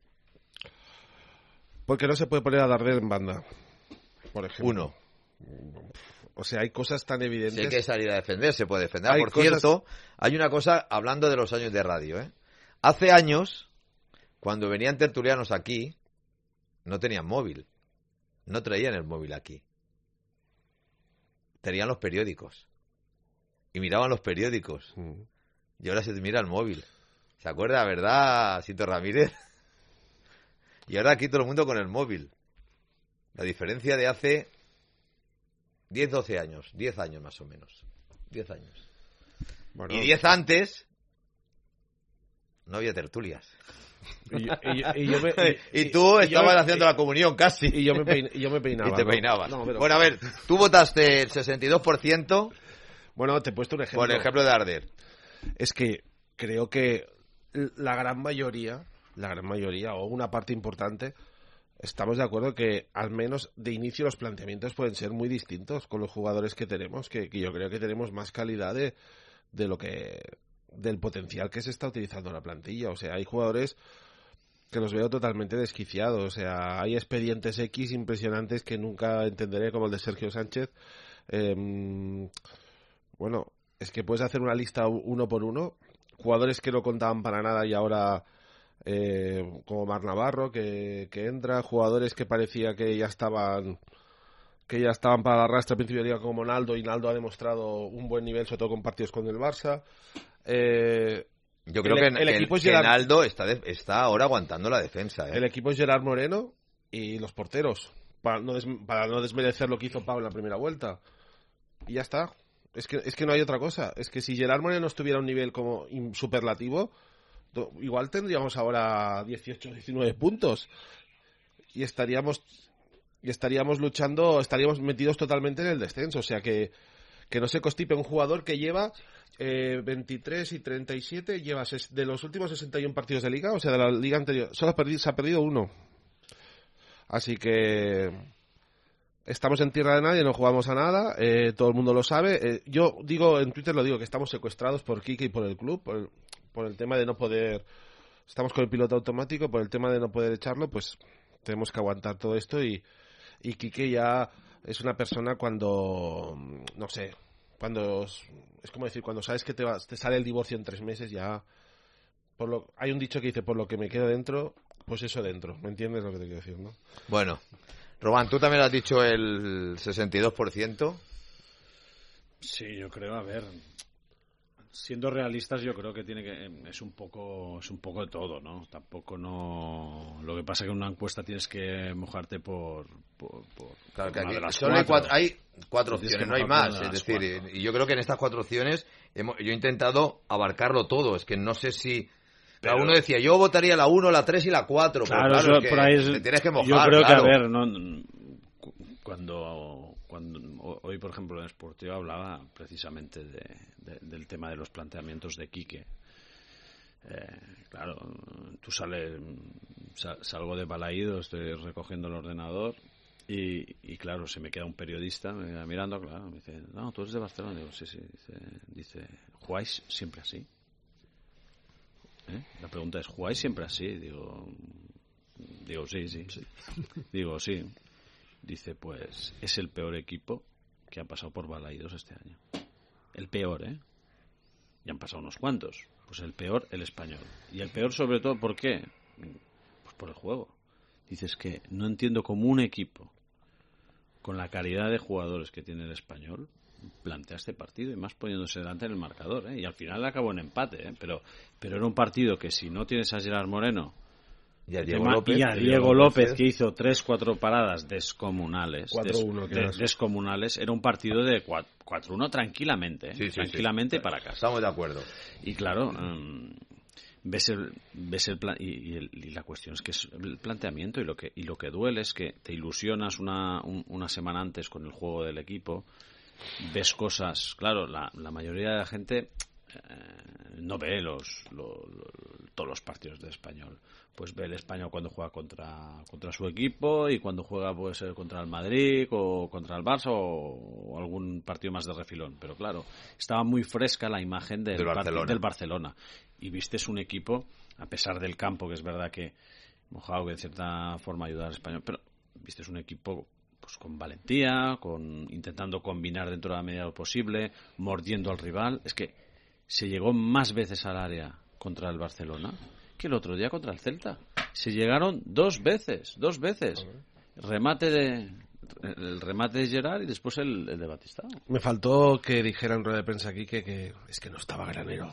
Porque no se puede poner a Darder en banda, por ejemplo. Uno. O sea, hay cosas tan evidentes. Si hay que salir a defender, se puede defender. Hay Por cosas... cierto, hay una cosa, hablando de los años de radio, ¿eh? Hace años, cuando venían tertulianos aquí, no tenían móvil. No traían el móvil aquí. Tenían los periódicos. Y miraban los periódicos. Mm. Y ahora se mira el móvil. ¿Se acuerda, verdad, Sito Ramírez? Y ahora aquí todo el mundo con el móvil. La diferencia de hace diez, doce años. diez años más o menos. diez años. Bueno, y diez antes no había tertulias. Y, y, y, yo me, y, y tú y estabas yo, haciendo y, la comunión casi. Y yo me, pein, y yo me peinaba. Y te peinabas. No, pero... Bueno, a ver, tú votaste el sesenta y dos por ciento. Bueno, te he puesto un ejemplo. Por el ejemplo de Arder. Es que creo que la gran mayoría, la gran mayoría, o una parte importante, estamos de acuerdo que al menos de inicio los planteamientos pueden ser muy distintos con los jugadores que tenemos, que, que yo creo que tenemos más calidad de, de lo que del potencial que se está utilizando en la plantilla. O sea, hay jugadores que los veo totalmente desquiciados. O sea, hay expedientes X impresionantes que nunca entenderé, como el de Sergio Sánchez. Eh, bueno, es que puedes hacer una lista uno por uno. Jugadores que no contaban para nada y ahora, eh, como Mar Navarro, que, que entra. Jugadores que parecía que ya estaban que ya estaban para la arrastre al principio de liga, como Naldo, y Naldo ha demostrado un buen nivel, sobre todo con partidos con el Barça. Eh, Yo creo el, que, el que, equipo que Gerard, Naldo está, de, está ahora aguantando la defensa. ¿eh? El equipo es Gerard Moreno y los porteros, para no, des, para no desmerecer lo que hizo Pau en la primera vuelta. Y ya está. Es que, es que no hay otra cosa. Es que si Gerard Moreno estuviera a un nivel como superlativo, igual tendríamos ahora dieciocho, diecinueve puntos. Y estaríamos y estaríamos luchando, estaríamos metidos totalmente en el descenso. O sea que, que no se constipe un jugador que lleva eh, veintitrés y treinta y siete, lleva de los últimos sesenta y uno partidos de liga, o sea, de la liga anterior, solo ha perdido, se ha perdido uno. Así que estamos en tierra de nadie, no jugamos a nada, eh, todo el mundo lo sabe. Eh, yo digo, en Twitter lo digo, que estamos secuestrados por Quique y por el club, por el, por el tema de no poder... Estamos con el piloto automático, por el tema de no poder echarlo, pues tenemos que aguantar todo esto. Y, y Quique ya es una persona cuando, no sé, cuando... Es como decir, cuando sabes que te, va, te sale el divorcio en tres meses, ya... Por lo, hay un dicho que dice, por lo que me quedo dentro, pues eso dentro. ¿Me entiendes lo que te quiero decir, no? Bueno... Román, ¿tú también has dicho el sesenta y dos por ciento? Sí, yo creo, a ver, siendo realistas, yo creo que tiene que es un poco es un poco de todo, ¿no? Tampoco no... Lo que pasa es que en una encuesta tienes que mojarte por... por, por claro, que aquí de las solo cuatro. hay cuatro, hay cuatro opciones, no hay más. Es decir, cuatro. y yo creo que en estas cuatro opciones hemos, yo he intentado abarcarlo todo. Es que no sé si... Pero uno decía, yo votaría la uno, la tres y la cuatro. Claro, pero claro, eso, es por ahí es, te tienes que mojar. Yo creo claro. que, a ver, no, cuando, cuando hoy, por ejemplo, en Sportivo hablaba precisamente de, de, del tema de los planteamientos de Quique. Eh, claro, tú sales, sal, salgo de Balaído, estoy recogiendo el ordenador y, y claro, se me queda un periodista me queda mirando, claro, me dice, no, tú eres de Barcelona. Digo, sí, sí, dice, dice ¿jugáis siempre así? ¿Eh? La pregunta es, ¿jugáis siempre así? Digo, digo sí, sí, sí. Digo, sí. Dice, pues es el peor equipo que ha pasado por Balaídos este año. El peor, ¿eh? Y han pasado unos cuantos. Pues el peor, el Español. Y el peor sobre todo, ¿por qué? Pues por el juego. Dices que no entiendo cómo un equipo con la calidad de jugadores que tiene el Español plantea este partido y más poniéndose delante en el marcador, ¿eh? Y al final acabó en empate, ¿eh? pero pero era un partido que si no tienes a Gerard Moreno y a Diego, tema, López, y a Diego López, López que hizo tres, cuatro paradas descomunales cuatro uno des, de, descomunales, era un partido de cuatro uno tranquilamente, ¿eh? sí, sí, tranquilamente sí. para casa. Estamos de acuerdo. Y claro, um, ves el ves el plan y, y, el, y la cuestión es que es el planteamiento y lo que y lo que duele es que te ilusionas una un, una semana antes con el juego del equipo. Ves cosas, claro, la, la mayoría de la gente eh, no ve los, los, los todos los partidos de Español. Pues ve el Español cuando juega contra contra su equipo y cuando juega puede ser contra el Madrid o contra el Barça o, o algún partido más de refilón. Pero claro, estaba muy fresca la imagen del, del, Barcelona. del Barcelona. Y vistes un equipo, a pesar del campo, que es verdad que mojado, que en cierta forma ayuda al Español, pero vistes un equipo pues con valentía, con intentando combinar dentro de la medida de lo posible, mordiendo al rival. Es que se llegó más veces al área contra el Barcelona que el otro día contra el Celta. Se llegaron dos veces, dos veces. Remate de el remate de Gerard y después el, el de Batista. Me faltó que dijera en rueda de prensa aquí que, que es que no estaba Granero.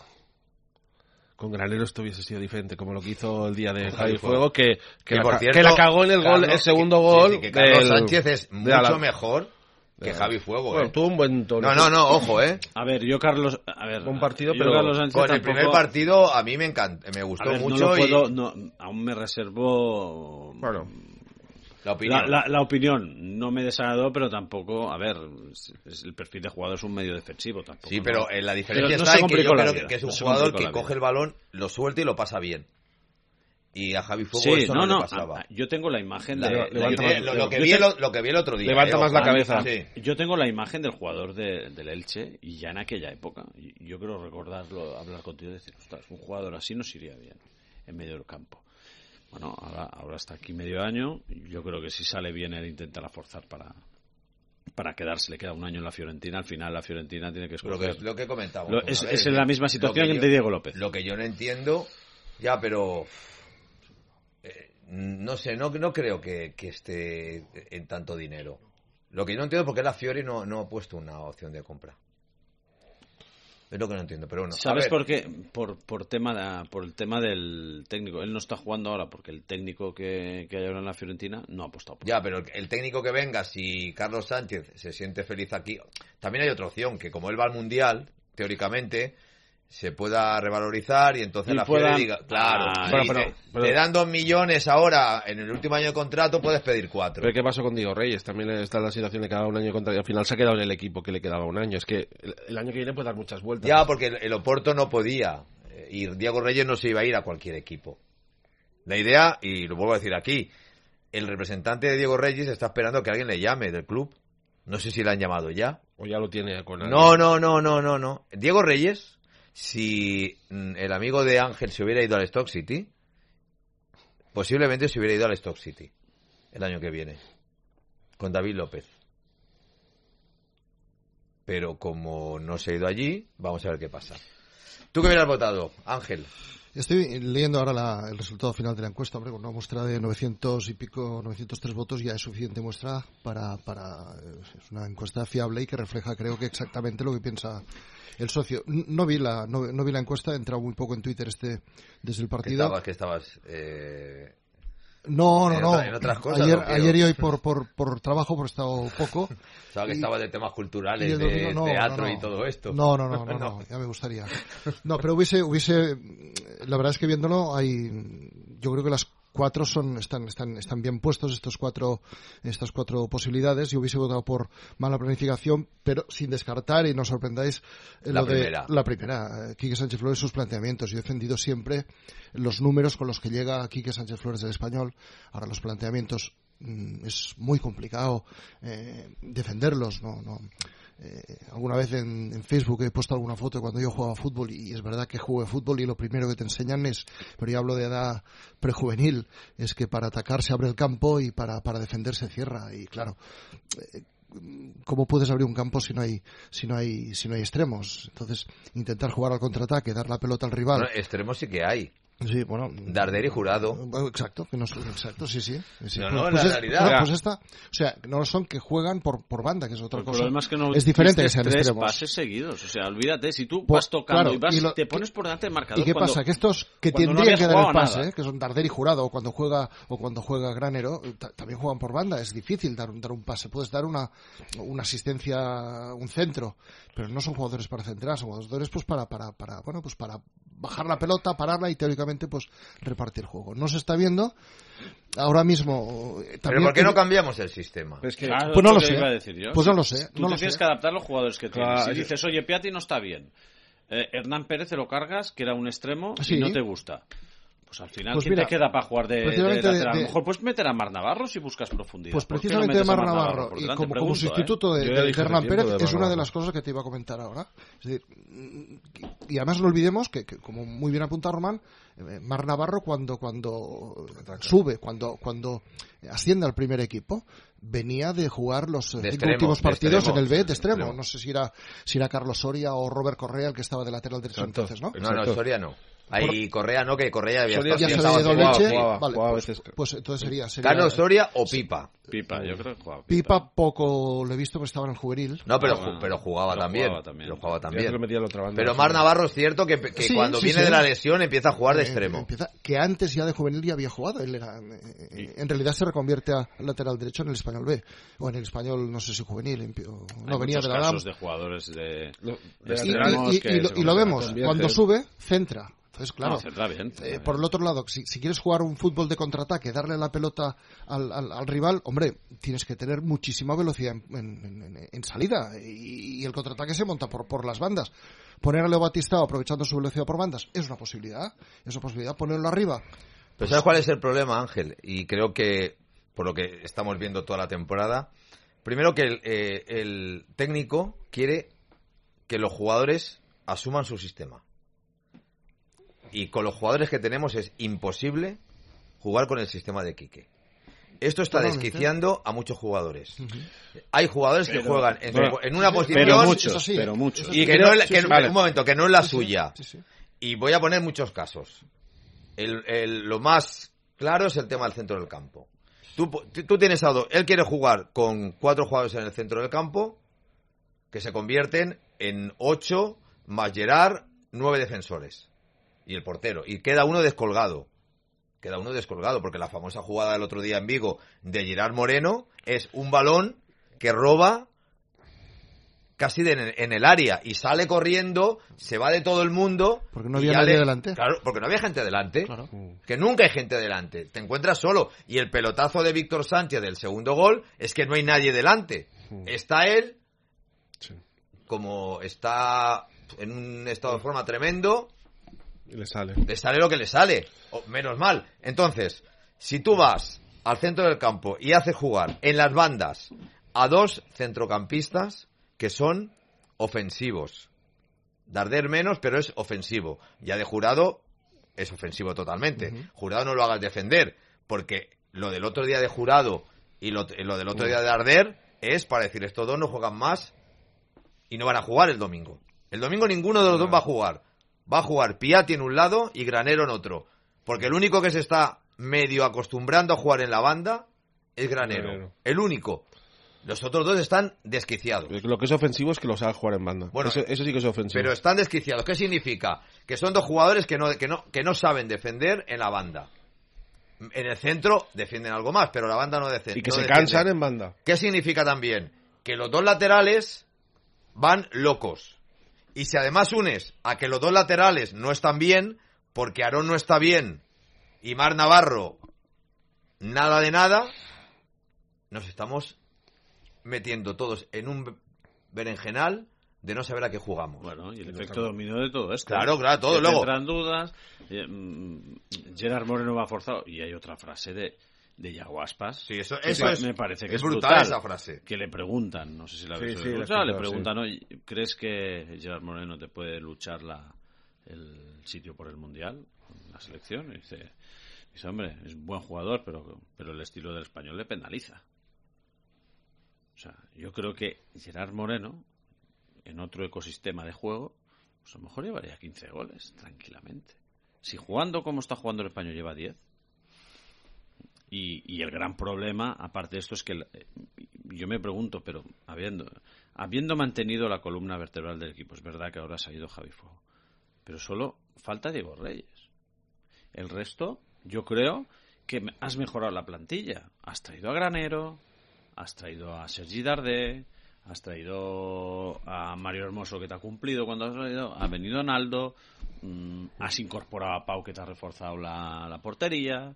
Con Granero esto hubiese sido diferente, como lo que hizo el día de Javi Fuego, que, que, la, cierto, que la cagó en el Carlos, gol, el segundo que, gol. Sí, sí, que Carlos del, Sánchez es mucho la, mejor que Javi Fuego. Bueno, eh. tuvo un buen tono. No, no, no, ojo, eh. A ver, yo Carlos, a ver, un partido, yo pero Carlos Sánchez con el tampoco, primer partido a mí me encantó, me gustó a ver, mucho no lo puedo, y no, aún me reservo. Bueno. La opinión. La, la, la opinión no me desagradó, pero tampoco, a ver, es, el perfil de jugador es un medio defensivo tampoco. Sí, ¿no? pero eh, la diferencia no está en que yo creo vida, que es un no jugador que coge el balón, lo suelta y lo pasa bien. Y a Javi Fuego sí, eso no, no, no, le pasaba. a, a, yo tengo la imagen de, la, de, lo, de, que, lo, lo, que vi el, lo que vi el otro día. Levanta eh, más la a, cabeza. Sí. Yo tengo la imagen del jugador de, del Elche y ya en aquella época. Y yo creo recordarlo, hablar contigo y decir, ostras, un jugador así nos iría bien en medio del campo. Bueno, ahora, ahora está aquí medio año. Yo creo que si sale bien él intentará forzar para para quedarse. Le queda un año en la Fiorentina. Al final la Fiorentina tiene que escoger. Lo que, lo que comentamos. Lo, es, ver, es en la misma situación que, que de Diego López. Lo que yo no entiendo, ya, pero eh, no sé, no, no creo que, que esté en tanto dinero. Lo que yo no entiendo es por qué la Fiore no, no ha puesto una opción de compra. Es lo que no entiendo, pero bueno. ¿Sabes por qué? Por, por, tema de, por el tema del técnico. Él no está jugando ahora porque el técnico que, que hay ahora en la Fiorentina no ha apostado por. Ya, pero el, el técnico que venga, si Carlos Sánchez se siente feliz aquí, también hay otra opción, que como él va al Mundial, teóricamente, se pueda revalorizar y entonces y la pueda... Fiore diga, claro, ah, sí, pero, te, pero... te dan dos millones ahora, en el último año de contrato puedes pedir cuatro. Pero ¿qué pasó con Diego Reyes? También está en la situación de que quedaba un año de contrato y al final se ha quedado en el equipo que le quedaba un año. Es que el, el año que viene puede dar muchas vueltas. Ya, porque el, el Oporto no podía y Diego Reyes no se iba a ir a cualquier equipo. La idea, y lo vuelvo a decir aquí, el representante de Diego Reyes está esperando que alguien le llame del club. No sé si le han llamado ya. O ya lo tiene con alguien. No, no, no, no, no, no. Diego Reyes, si el amigo de Ángel se hubiera ido al Stoke City, posiblemente se hubiera ido al Stoke City el año que viene, con David López. Pero como no se ha ido allí, vamos a ver qué pasa. ¿Tú qué hubieras votado, Ángel? Estoy leyendo ahora la, el resultado final de la encuesta, hombre, con una muestra de novecientos y pico, novecientos tres votos ya es suficiente muestra para, para, es una encuesta fiable y que refleja, creo que exactamente lo que piensa el socio. No vi la, no, no vi la encuesta, he entrado muy poco en Twitter este, desde el partido. Que estabas, que estabas, eh... No, no, en no. Otra, en otras cosas. Ayer, no ayer y hoy por, por, por trabajo, por he estado poco. Sabes que y, estaba de temas culturales, y domingo, de no, teatro no, no. y todo esto. No, no, no, no, no, ya me gustaría. No, pero hubiese, hubiese, la verdad es que viéndolo hay, yo creo que las cuatro son, están, están, están bien puestos estos cuatro, estas cuatro posibilidades. Yo hubiese votado por mala planificación, pero sin descartar, y no os sorprendáis, eh, La lo primera. de la primera. Eh, Quique Sánchez Flores, sus planteamientos. Yo he defendido siempre los números con los que llega Quique Sánchez Flores del Español. Ahora los planteamientos mm, es muy complicado eh, defenderlos, no, no. Eh, alguna vez en, en Facebook he puesto alguna foto de cuando yo jugaba fútbol, y es verdad que jugué fútbol y lo primero que te enseñan es, pero yo hablo de edad prejuvenil, es que para atacar se abre el campo y para, para defender se cierra. Y claro, eh, ¿cómo puedes abrir un campo si no hay si no hay si no hay extremos? Entonces, intentar jugar al contraataque, dar la pelota al rival. Bueno, extremos sí que hay. Sí, bueno, Darder y Jurado. Exacto, que no son, exacto, sí, sí. sí. No, pues, no, en pues la es, realidad. no, pues esta, o sea, no son que juegan por, por banda, que es otra El cosa. problema es que no es diferente que hiciste sean tres extremos. pases seguidos. O sea, olvídate, si tú Pues, vas tocando claro, y vas y lo- te pones por delante del marcador. ¿Y qué cuando- pasa? Que estos que cuando no tendrían habías que dar el jugado pase, nada. ¿eh? Que son Darder y Jurado, o cuando juega o cuando juega Granero, ta- también juegan por banda. Es difícil dar, un- dar un pase. Puedes dar una, una asistencia, un centro, pero no son jugadores para centrar, son jugadores pues para, para, para, bueno, pues para bajar la pelota, pararla y teóricamente pues repartir juego. No se está viendo ahora mismo. eh, Pero también ¿por qué no tiene- cambiamos el sistema? Es que, Claro, Pues no es lo que sé. iba a decir yo. Pues no lo Si- sé, Tú no te lo tienes sé. que adaptar a los jugadores que tienes. Claro, Si es- dices, oye, Piatti no está bien. Eh, Hernán Pérez te lo cargas, que era un extremo, Sí. y no te gusta. Pues al final, Pues ¿quién mira, te queda para jugar de, de precisamente de- lateral? A lo de- mejor puedes meter a Mar Navarro si buscas profundidad. Pues ¿Por qué no precisamente de metes a Mar Navarro, por y delante? como, como Pregunto, sustituto ¿eh? de, Yo de, ya de dije Hernán hace tiempo Pérez, de Mar es una de Navarro. las cosas que te iba a comentar ahora. Es decir, mm, y además no olvidemos que, que como muy bien apunta Román, eh, Mar Navarro cuando cuando sube, cuando cuando asciende al primer equipo, venía de jugar los eh, De cinco extremo, últimos de partidos extremo, en el B de de extremo. extremo. No sé si era si era Carlos Soria o Robert Correa el que estaba de lateral derecho Exacto. entonces, ¿no? No, no, Exacto. Soria no. Ahí Correa no, que Correa había Soria estado- Ya sí se estaba había ido jugado, leche, sí. jugaba, vale, jugaba a pues, veces. pues entonces sería, sería Carlos Soria o Pipa. Pipa, yo creo que jugaba Pipa poco le he visto, pero estaba en el juvenil. No, pero, Ah, bueno. pero jugaba Pero también. jugaba también. Pero jugaba Ya te también. lo metía en la otra banda. Pero Mar Navarro es cierto que, que Sí, cuando sí, viene sí. de la lesión empieza a jugar de Eh, extremo. empieza- que antes ya de juvenil ya había jugado. Él era, eh, eh, en realidad se reconvierte a lateral derecho en el Español B. O en el Español, no sé si juvenil. empi- o- no, Hay venía muchos de la D A M. casos de jugadores de, Lo- de de Y, extremos y- y- que y lo, se y lo vemos, convierten. cuando sube, centra. Entonces, claro, No, centra bien, centra eh, bien. por el otro lado, si, si quieres jugar un fútbol de contraataque, darle la pelota al, al- al rival, hombre, tienes que tener muchísima velocidad en, en- en- en salida, y, y el contraataque se monta por, por las bandas. Poner a Leo Batistao aprovechando su velocidad por bandas es una posibilidad, es una posibilidad. Ponerlo arriba, Pero ¿sabes cuál es el problema, Ángel? Y creo que, por lo que estamos viendo toda la temporada, primero que el, eh, el técnico quiere que los jugadores asuman su sistema. Y con los jugadores que tenemos es imposible jugar con el sistema de Quique. Esto está Totalmente. desquiciando a muchos jugadores. Hay jugadores que Pero- juegan en, bueno, en una posición pero eso muchos, sí, pero muchos. eso y sí. que no, es la- Sí, que sí, no- vale. un momento, que no es la Sí, sí, suya. sí, sí. Y voy a poner muchos casos. El, el- lo más claro es el tema del centro del campo. Tú, tú tienes a dos. Él quiere jugar con cuatro jugadores en el centro del campo que se convierten en ocho más Gerard, nueve defensores. Y el portero. Y queda uno descolgado. Queda uno descolgado porque la famosa jugada del otro día en Vigo de Gerard Moreno es un balón que roba casi de- en el área y sale corriendo, se va de todo el mundo. Porque no y había ya nadie le- delante. Claro, porque no había gente delante. Claro. Que nunca hay gente delante. Te encuentras solo. Y el pelotazo de Víctor Sánchez del segundo gol es que no hay nadie delante. Está él, Sí. como está en un estado de forma tremendo, Y le sale. le sale lo que le sale. O, menos mal. Entonces, si tú vas al centro del campo y haces jugar en las bandas a dos centrocampistas que son ofensivos. Darder menos, pero es ofensivo. Ya de Jurado es ofensivo totalmente. Ujú. Jurado no lo hagas defender, porque lo del otro día de Jurado y lo, lo del otro día de Darder es para decir, estos dos no juegan más y no van a jugar el domingo. El domingo ninguno de los dos va a jugar. Va a jugar Piatti en un lado y Granero en otro. Porque el único que se está medio acostumbrando a jugar en la banda es Granero. Granero. El único. Los otros dos están desquiciados. Lo que es ofensivo es que los haga jugar en banda. Bueno, eso, eso sí que es ofensivo. Pero están desquiciados. ¿Qué significa? Que son dos jugadores que no, que no, que no saben defender en la banda. En el centro defienden algo más, pero la banda no defiende. Y que no se defiende. cansan en banda. ¿Qué significa también? Que los dos laterales van locos. Y si además unes a que los dos laterales no están bien, porque Aarón no está bien y Mar Navarro nada de nada, nos estamos metiendo todos en un berenjenal de no saber a qué jugamos. Bueno, y el efecto dominó de todo esto. Claro, claro, todo. Se Luego entran dudas. Eh, Gerard Moreno va forzado. Y hay otra frase de, de Yago Aspas. Sí, eso, que eso me, es, me parece que es es brutal, brutal esa frase. Que le preguntan, no sé si la Sí, habéis sí, escuchado, la le preguntan, sí. ¿no? ¿Crees que Gerard Moreno te puede luchar la, el sitio por el Mundial? La selección. Y dice, dice, hombre, es un buen jugador, pero, pero el estilo del español le penaliza. O sea, yo creo que Gerard Moreno, en otro ecosistema de juego, pues a lo mejor llevaría quince goles, tranquilamente. Si jugando como está jugando el español lleva diez. Y, y el gran problema, aparte de esto, es que el, yo me pregunto, pero habiendo, habiendo mantenido la columna vertebral del equipo, es verdad que ahora se ha ido Javi Fuego, pero solo falta Diego Reyes. El resto, yo creo que has mejorado la plantilla. Has traído a Granero, has traído a Sergi Darder, has traído a Mario Hermoso, que te ha cumplido cuando has traído, ha venido Naldo, mmm, has incorporado a Pau, que te ha reforzado la, la portería,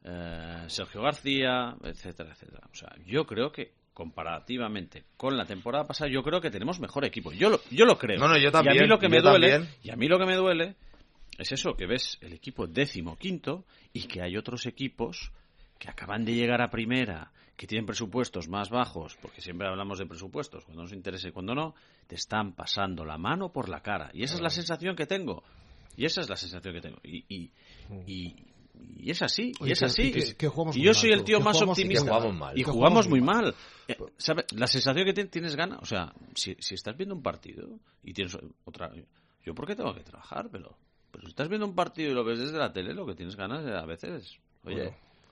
eh, Sergio García, etcétera, etcétera. O sea, yo creo que comparativamente con la temporada pasada, yo creo que tenemos mejor equipo. Yo lo, yo lo creo. No, no, yo también. Y a mí lo que me duele, también. y a mí lo que me duele es eso, que ves el equipo décimo quinto y que hay otros equipos que acaban de llegar a primera, que tienen presupuestos más bajos, porque siempre hablamos de presupuestos, cuando nos interesa y cuando no, te están pasando la mano por la cara. Y esa es la sensación que tengo. Y esa es la sensación que tengo. Y, y, y, y es así, y Oye, es que- así. y que- que jugamos y muy yo mal, soy el tú, tío que más jugamos y que optimista. jugamos mal. Y Que jugamos jugamos muy muy mal. Eh, ¿sabe? La sensación que tienes, tienes ganas, o sea, si, si estás viendo un partido y tienes otra... ¿Yo por qué tengo que trabajar? Pero, pero si estás viendo un partido y lo ves desde la tele, lo que tienes ganas eh, a veces, oye, Bueno.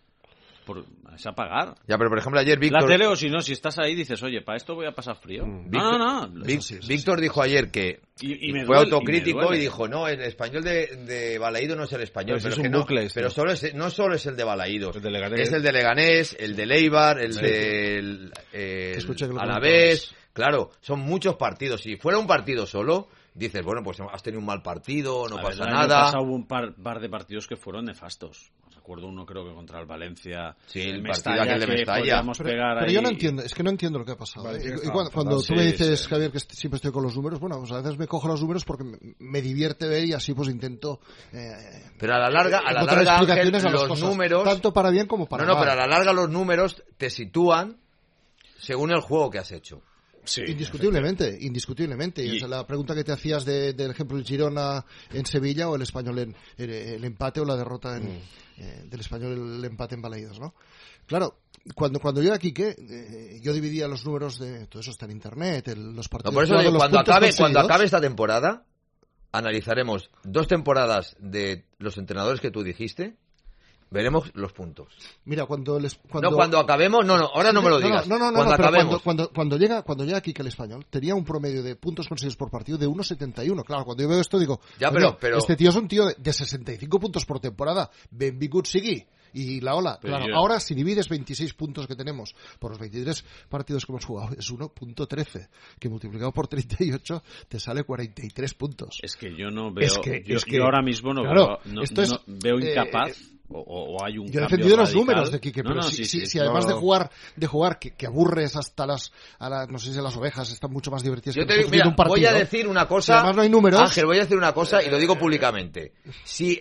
por, es apagar. Ya, pero por ejemplo ayer Víctor... La tele, o si no, si estás ahí dices, oye, para esto voy a pasar frío. Mm. No, no, no. Vic- Eso sí, eso Víctor dijo ayer que Y- y me fue duele- autocrítico y me duele. y, dijo, no, el español de, de Balaídos no es el español, Pero pero, es es que un no, bucle este. pero solo es, no solo es el de Balaídos, El de Leganés. es el de Leganés, el de Leibar, el Sí. del eh, Que escuché que lo Alavés, claro, son muchos partidos. Si fuera un partido solo, dices, bueno, pues has tenido un mal partido, no A pasa ver, el año nada. pasado hubo un par, par de partidos que fueron nefastos. Recuerdo uno, creo que contra el Valencia. Sí, el Mestalla, partido aquel de que Mestalla. podíamos Pero, pegar pero ahí. yo no entiendo, es que no entiendo lo que ha pasado. Vale, ¿eh? tienes Y razón, cuando, cuando sí, tú me dices, sí. Javier, que est- siempre estoy con los números, bueno, pues a veces me cojo los números porque me, me divierte ver y así pues intento eh, Pero a la larga, a la encontrar larga, Ángel, explicaciones a las los cosas, números... tanto para bien como para no, no, mal. pero a la larga los números te sitúan según el juego que has hecho. Sí, Indiscutiblemente, indiscutiblemente. Y Y- esa es la pregunta que te hacías de- del ejemplo del Girona en Sevilla o el Español en el, el empate o la derrota en, eh, del Español el empate en Balaídos, ¿no? Claro, cuando cuando yo era Quique, eh, yo dividía los números de todo eso está en internet, el- los No, partidos. por eso jugados, digo, los cuando puntos acabe, cuando conseguidos. acabe esta temporada, analizaremos dos temporadas de los entrenadores que tú dijiste, veremos los puntos. Mira, cuando les cuando No, cuando acabemos, no, no, ahora no me lo digas. No, no, no, cuando no, pero acabemos. cuando, cuando, cuando llega cuando llega Quique el Español, tenía un promedio de puntos conseguidos por partido de uno setenta y uno. Claro, cuando yo veo esto digo, Ya, coño, pero- pero- este tío es un tío de, de sesenta y cinco puntos por temporada. Benvingut sigui. Y la ola, Pero claro, yo- ahora si divides veintiséis puntos que tenemos por los veintitrés partidos que hemos jugado, es uno punto trece, que multiplicado por treinta y ocho te sale cuarenta y tres puntos. Es que yo no veo. Es que- yo, es que- yo ahora mismo no claro, veo. No, esto es, no- veo eh, incapaz. o, o hay un Yo he cambio defendido los radical. números de Quique, No, pero no, si, sí, si- sí. si además No. de jugar, de jugar que, que aburres hasta las, a la- no sé si las ovejas están mucho más divertidas Yo que te digo, nosotros mira, viendo un partido. voy a decir una Si cosa, además no hay números. Ángel, voy a decir una cosa y lo digo públicamente. Si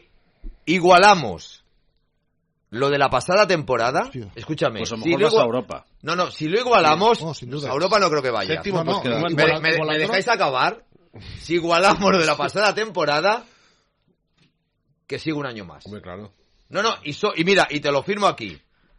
igualamos lo de la pasada temporada, Hostia. escúchame, Pues a lo si mejor lo vas a igua- Europa. No, no, si lo igualamos, No, sin duda. a Europa no creo que vaya. Séptimo, No, pues no, queda. igual- ¿Me, igual- me- me igualándolo- dejáis acabar? Si igualamos lo de la pasada temporada, que siga un año más. Hombre, claro. No, no, y, so- y mira, y te lo firmo aquí.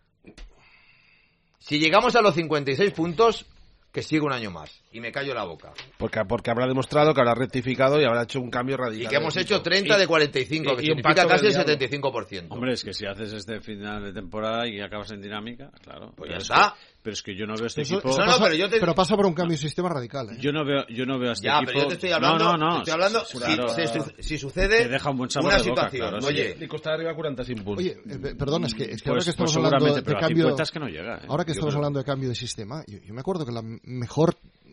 Si llegamos a los cincuenta y seis puntos, que siga un año más. Y me callo la boca. Porque, porque habrá demostrado que habrá rectificado y habrá hecho un cambio radical. Y que hemos del hecho equipo. treinta Y- de cuarenta y cinco, y- que y un significa pacto casi del el diablo. setenta y cinco por ciento. Hombre, es que si haces este final de temporada y acabas en dinámica, claro. Pues pero ya es está. que- Pero es que yo no veo este Eso- equipo... eso pasa- pero pasa por un cambio de sistema radical, ¿eh? Yo no veo, yo no veo a este Ya, equipo... pero yo te estoy hablando, no, no, no. te estoy hablando Sí, si, claro. si su- si sucede Te deja un buen sabor una de boca, situación, claro, oye, sí. Y Costa de Riba cuarenta sin puntos. Oye, eh, perdona, es que, es que Pues- ahora que estamos pues hablando seguramente, de pero a cambio... cincuenta es que no llega, ¿eh? Ahora que Yo estamos creo. hablando de cambio de sistema, yo, yo me acuerdo que la mejor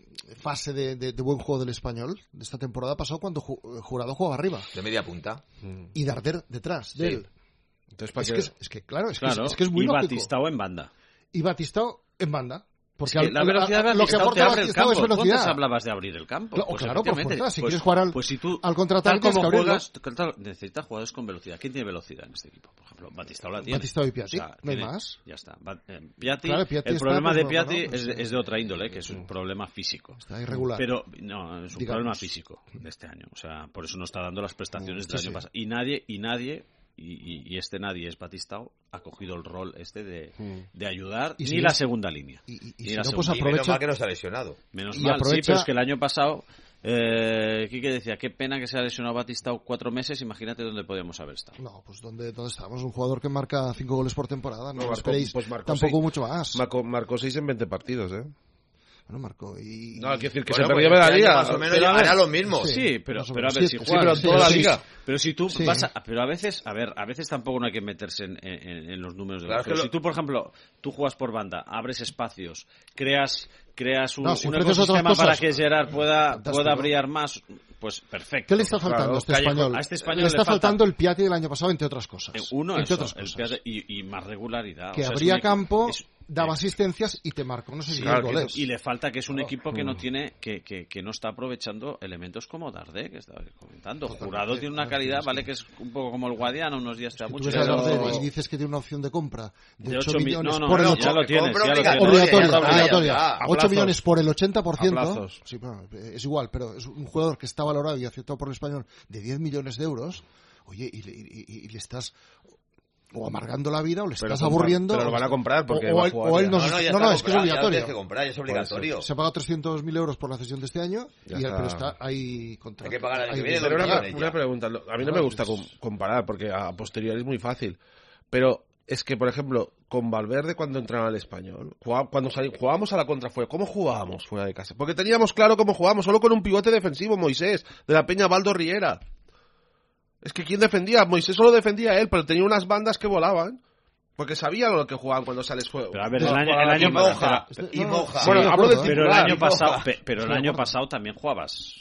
fase de, de- de buen juego del Español de esta temporada pasó cuando Ju- Jurado jugaba arriba de media punta. y Darder detrás de Sí. él. Entonces, ¿para Es qué? que, es, es que claro, es, Claro, que, es, es que es muy y lógico. Batistao en banda. Y Batistao en banda. Porque Es que al- la al- velocidad de a- lo que Batistao aporta te abre el Batistao campo. es ¿Tú velocidad. antes hablabas de abrir el campo? Claro, Pues claro, por efectivamente, fuerza, si pues- quieres jugar al- pues si tú, al contraataque tal tienes como que abrirlo. juegas, tal- necesitas jugadores con velocidad. ¿Quién tiene velocidad en este equipo? Por ejemplo, Batistao la tiene. Batistao y Piatti, no hay tiene- más. Ya está. Ba- eh, Piatti, Claro, Piatti el está, problema pues, de bueno, Piatti bueno, pues, es, de, es de otra índole, que es un problema físico. Está irregular. Pero no, es un Digamos. problema físico de este año. O sea, por eso no está dando las prestaciones Mm, del sí, año sí. pasado. Y nadie, y nadie, y, y- y este nadie es Batistao, ha cogido el rol este de, de ayudar, Y ni si la no- segunda línea. y- y- y Ni si la no, segunda. pues Y menos aprovecha- mal que no se ha lesionado. Menos y mal, aprovecha- sí, pero es que el año pasado, eh, Quique decía, qué pena que se ha lesionado Batistao cuatro meses, imagínate dónde podíamos haber estado. No, pues ¿dónde, dónde estamos? Un jugador que marca cinco goles por temporada. No, No, marcó- esperéis pues marcó tampoco seis. mucho más. Marcó, marcó seis en veinte partidos, ¿eh? Bueno, marcó y... No, hay que decir que Bueno, se perdió pues la este liga. año más o menos Pero a hará ver, lo mismo. sí. Sí, pero, más o pero a menos. ver, Sí, si sí, juegas... pero en toda la sí, liga. Pero si tú Sí. vas a... Pero a veces, a ver, a veces tampoco no hay que meterse en, en- en los números de Claro, los es que pero lo- si tú, por ejemplo, tú juegas por banda, abres espacios, creas creas un, No, si un ofreces otras ecosistema cosas, para que Gerard pueda, fantástico. pueda brillar más, pues perfecto. ¿Qué le está faltando Claro, a este Callejo- español? A este español le está le falta- faltando el Piatti del año pasado, entre otras cosas. Eh, Uno, entre eso, otras el cosas. Piatti y, y más regularidad. Que O sea, es abría un equi- campo, es- daba eh, asistencias y te marcó, no sé si Sí, diez que- goles. y le falta que es un equipo que no Mm. tiene que, que, que no está aprovechando elementos como Dardé, que estaba comentando. Totalmente. Jurado tiene una Claro, calidad, es vale, que- que es un poco como el Guadiana, unos días está Tú mucho. ves a pero- Darder y dices que tiene una opción de compra de, De ocho ocho mi- millones no, no, por el no, ocho- ya lo tienes, compra ya lo obligatoria, tienes. obligatoria, ya, ya, obligatoria. ya, a ocho plazos. millones por el ochenta por ciento. A plazos. Sí, bueno, es igual, pero es un jugador que está valorado y aceptado por el Español de diez millones de euros. Oye, y, le- y- y- y le estás o amargando la vida o le Pero estás compra- aburriendo. pero lo van a comprar porque o, va a él, jugar o él ya. nos- No, no, no, ya no, está es que es comprado, ya lo obligatorio. tienes que comprar, ya es obligatorio. Se ha pagado trescientos mil euros por la cesión de este año, Ya y, está. pero está ahí contra. Hay que pagar el año hay- que viene, Pero dos una, millones una ya. pregunta, lo- a mí no me gusta com- comparar porque a posteriori es muy fácil, pero es que, por ejemplo, con Valverde cuando entraba al Español, jugá- cuando sali- jugábamos a la contra fuera, ¿cómo jugábamos fuera de casa? Porque teníamos claro cómo jugábamos, solo con un pivote defensivo, Moisés, de la Peña Baldo Riera. Es que ¿quién defendía? Moisés solo defendía a él, pero tenía unas bandas que volaban. Porque sabía lo que jugaban cuando sales fuera. Pero a ver, el año, el año Y moja, y moja. Bueno, Sí, de hablo de acuerdo, ¿eh? pero el titular. año Y pasado, moja. pe- pero el Sí, año bueno. pasado también jugabas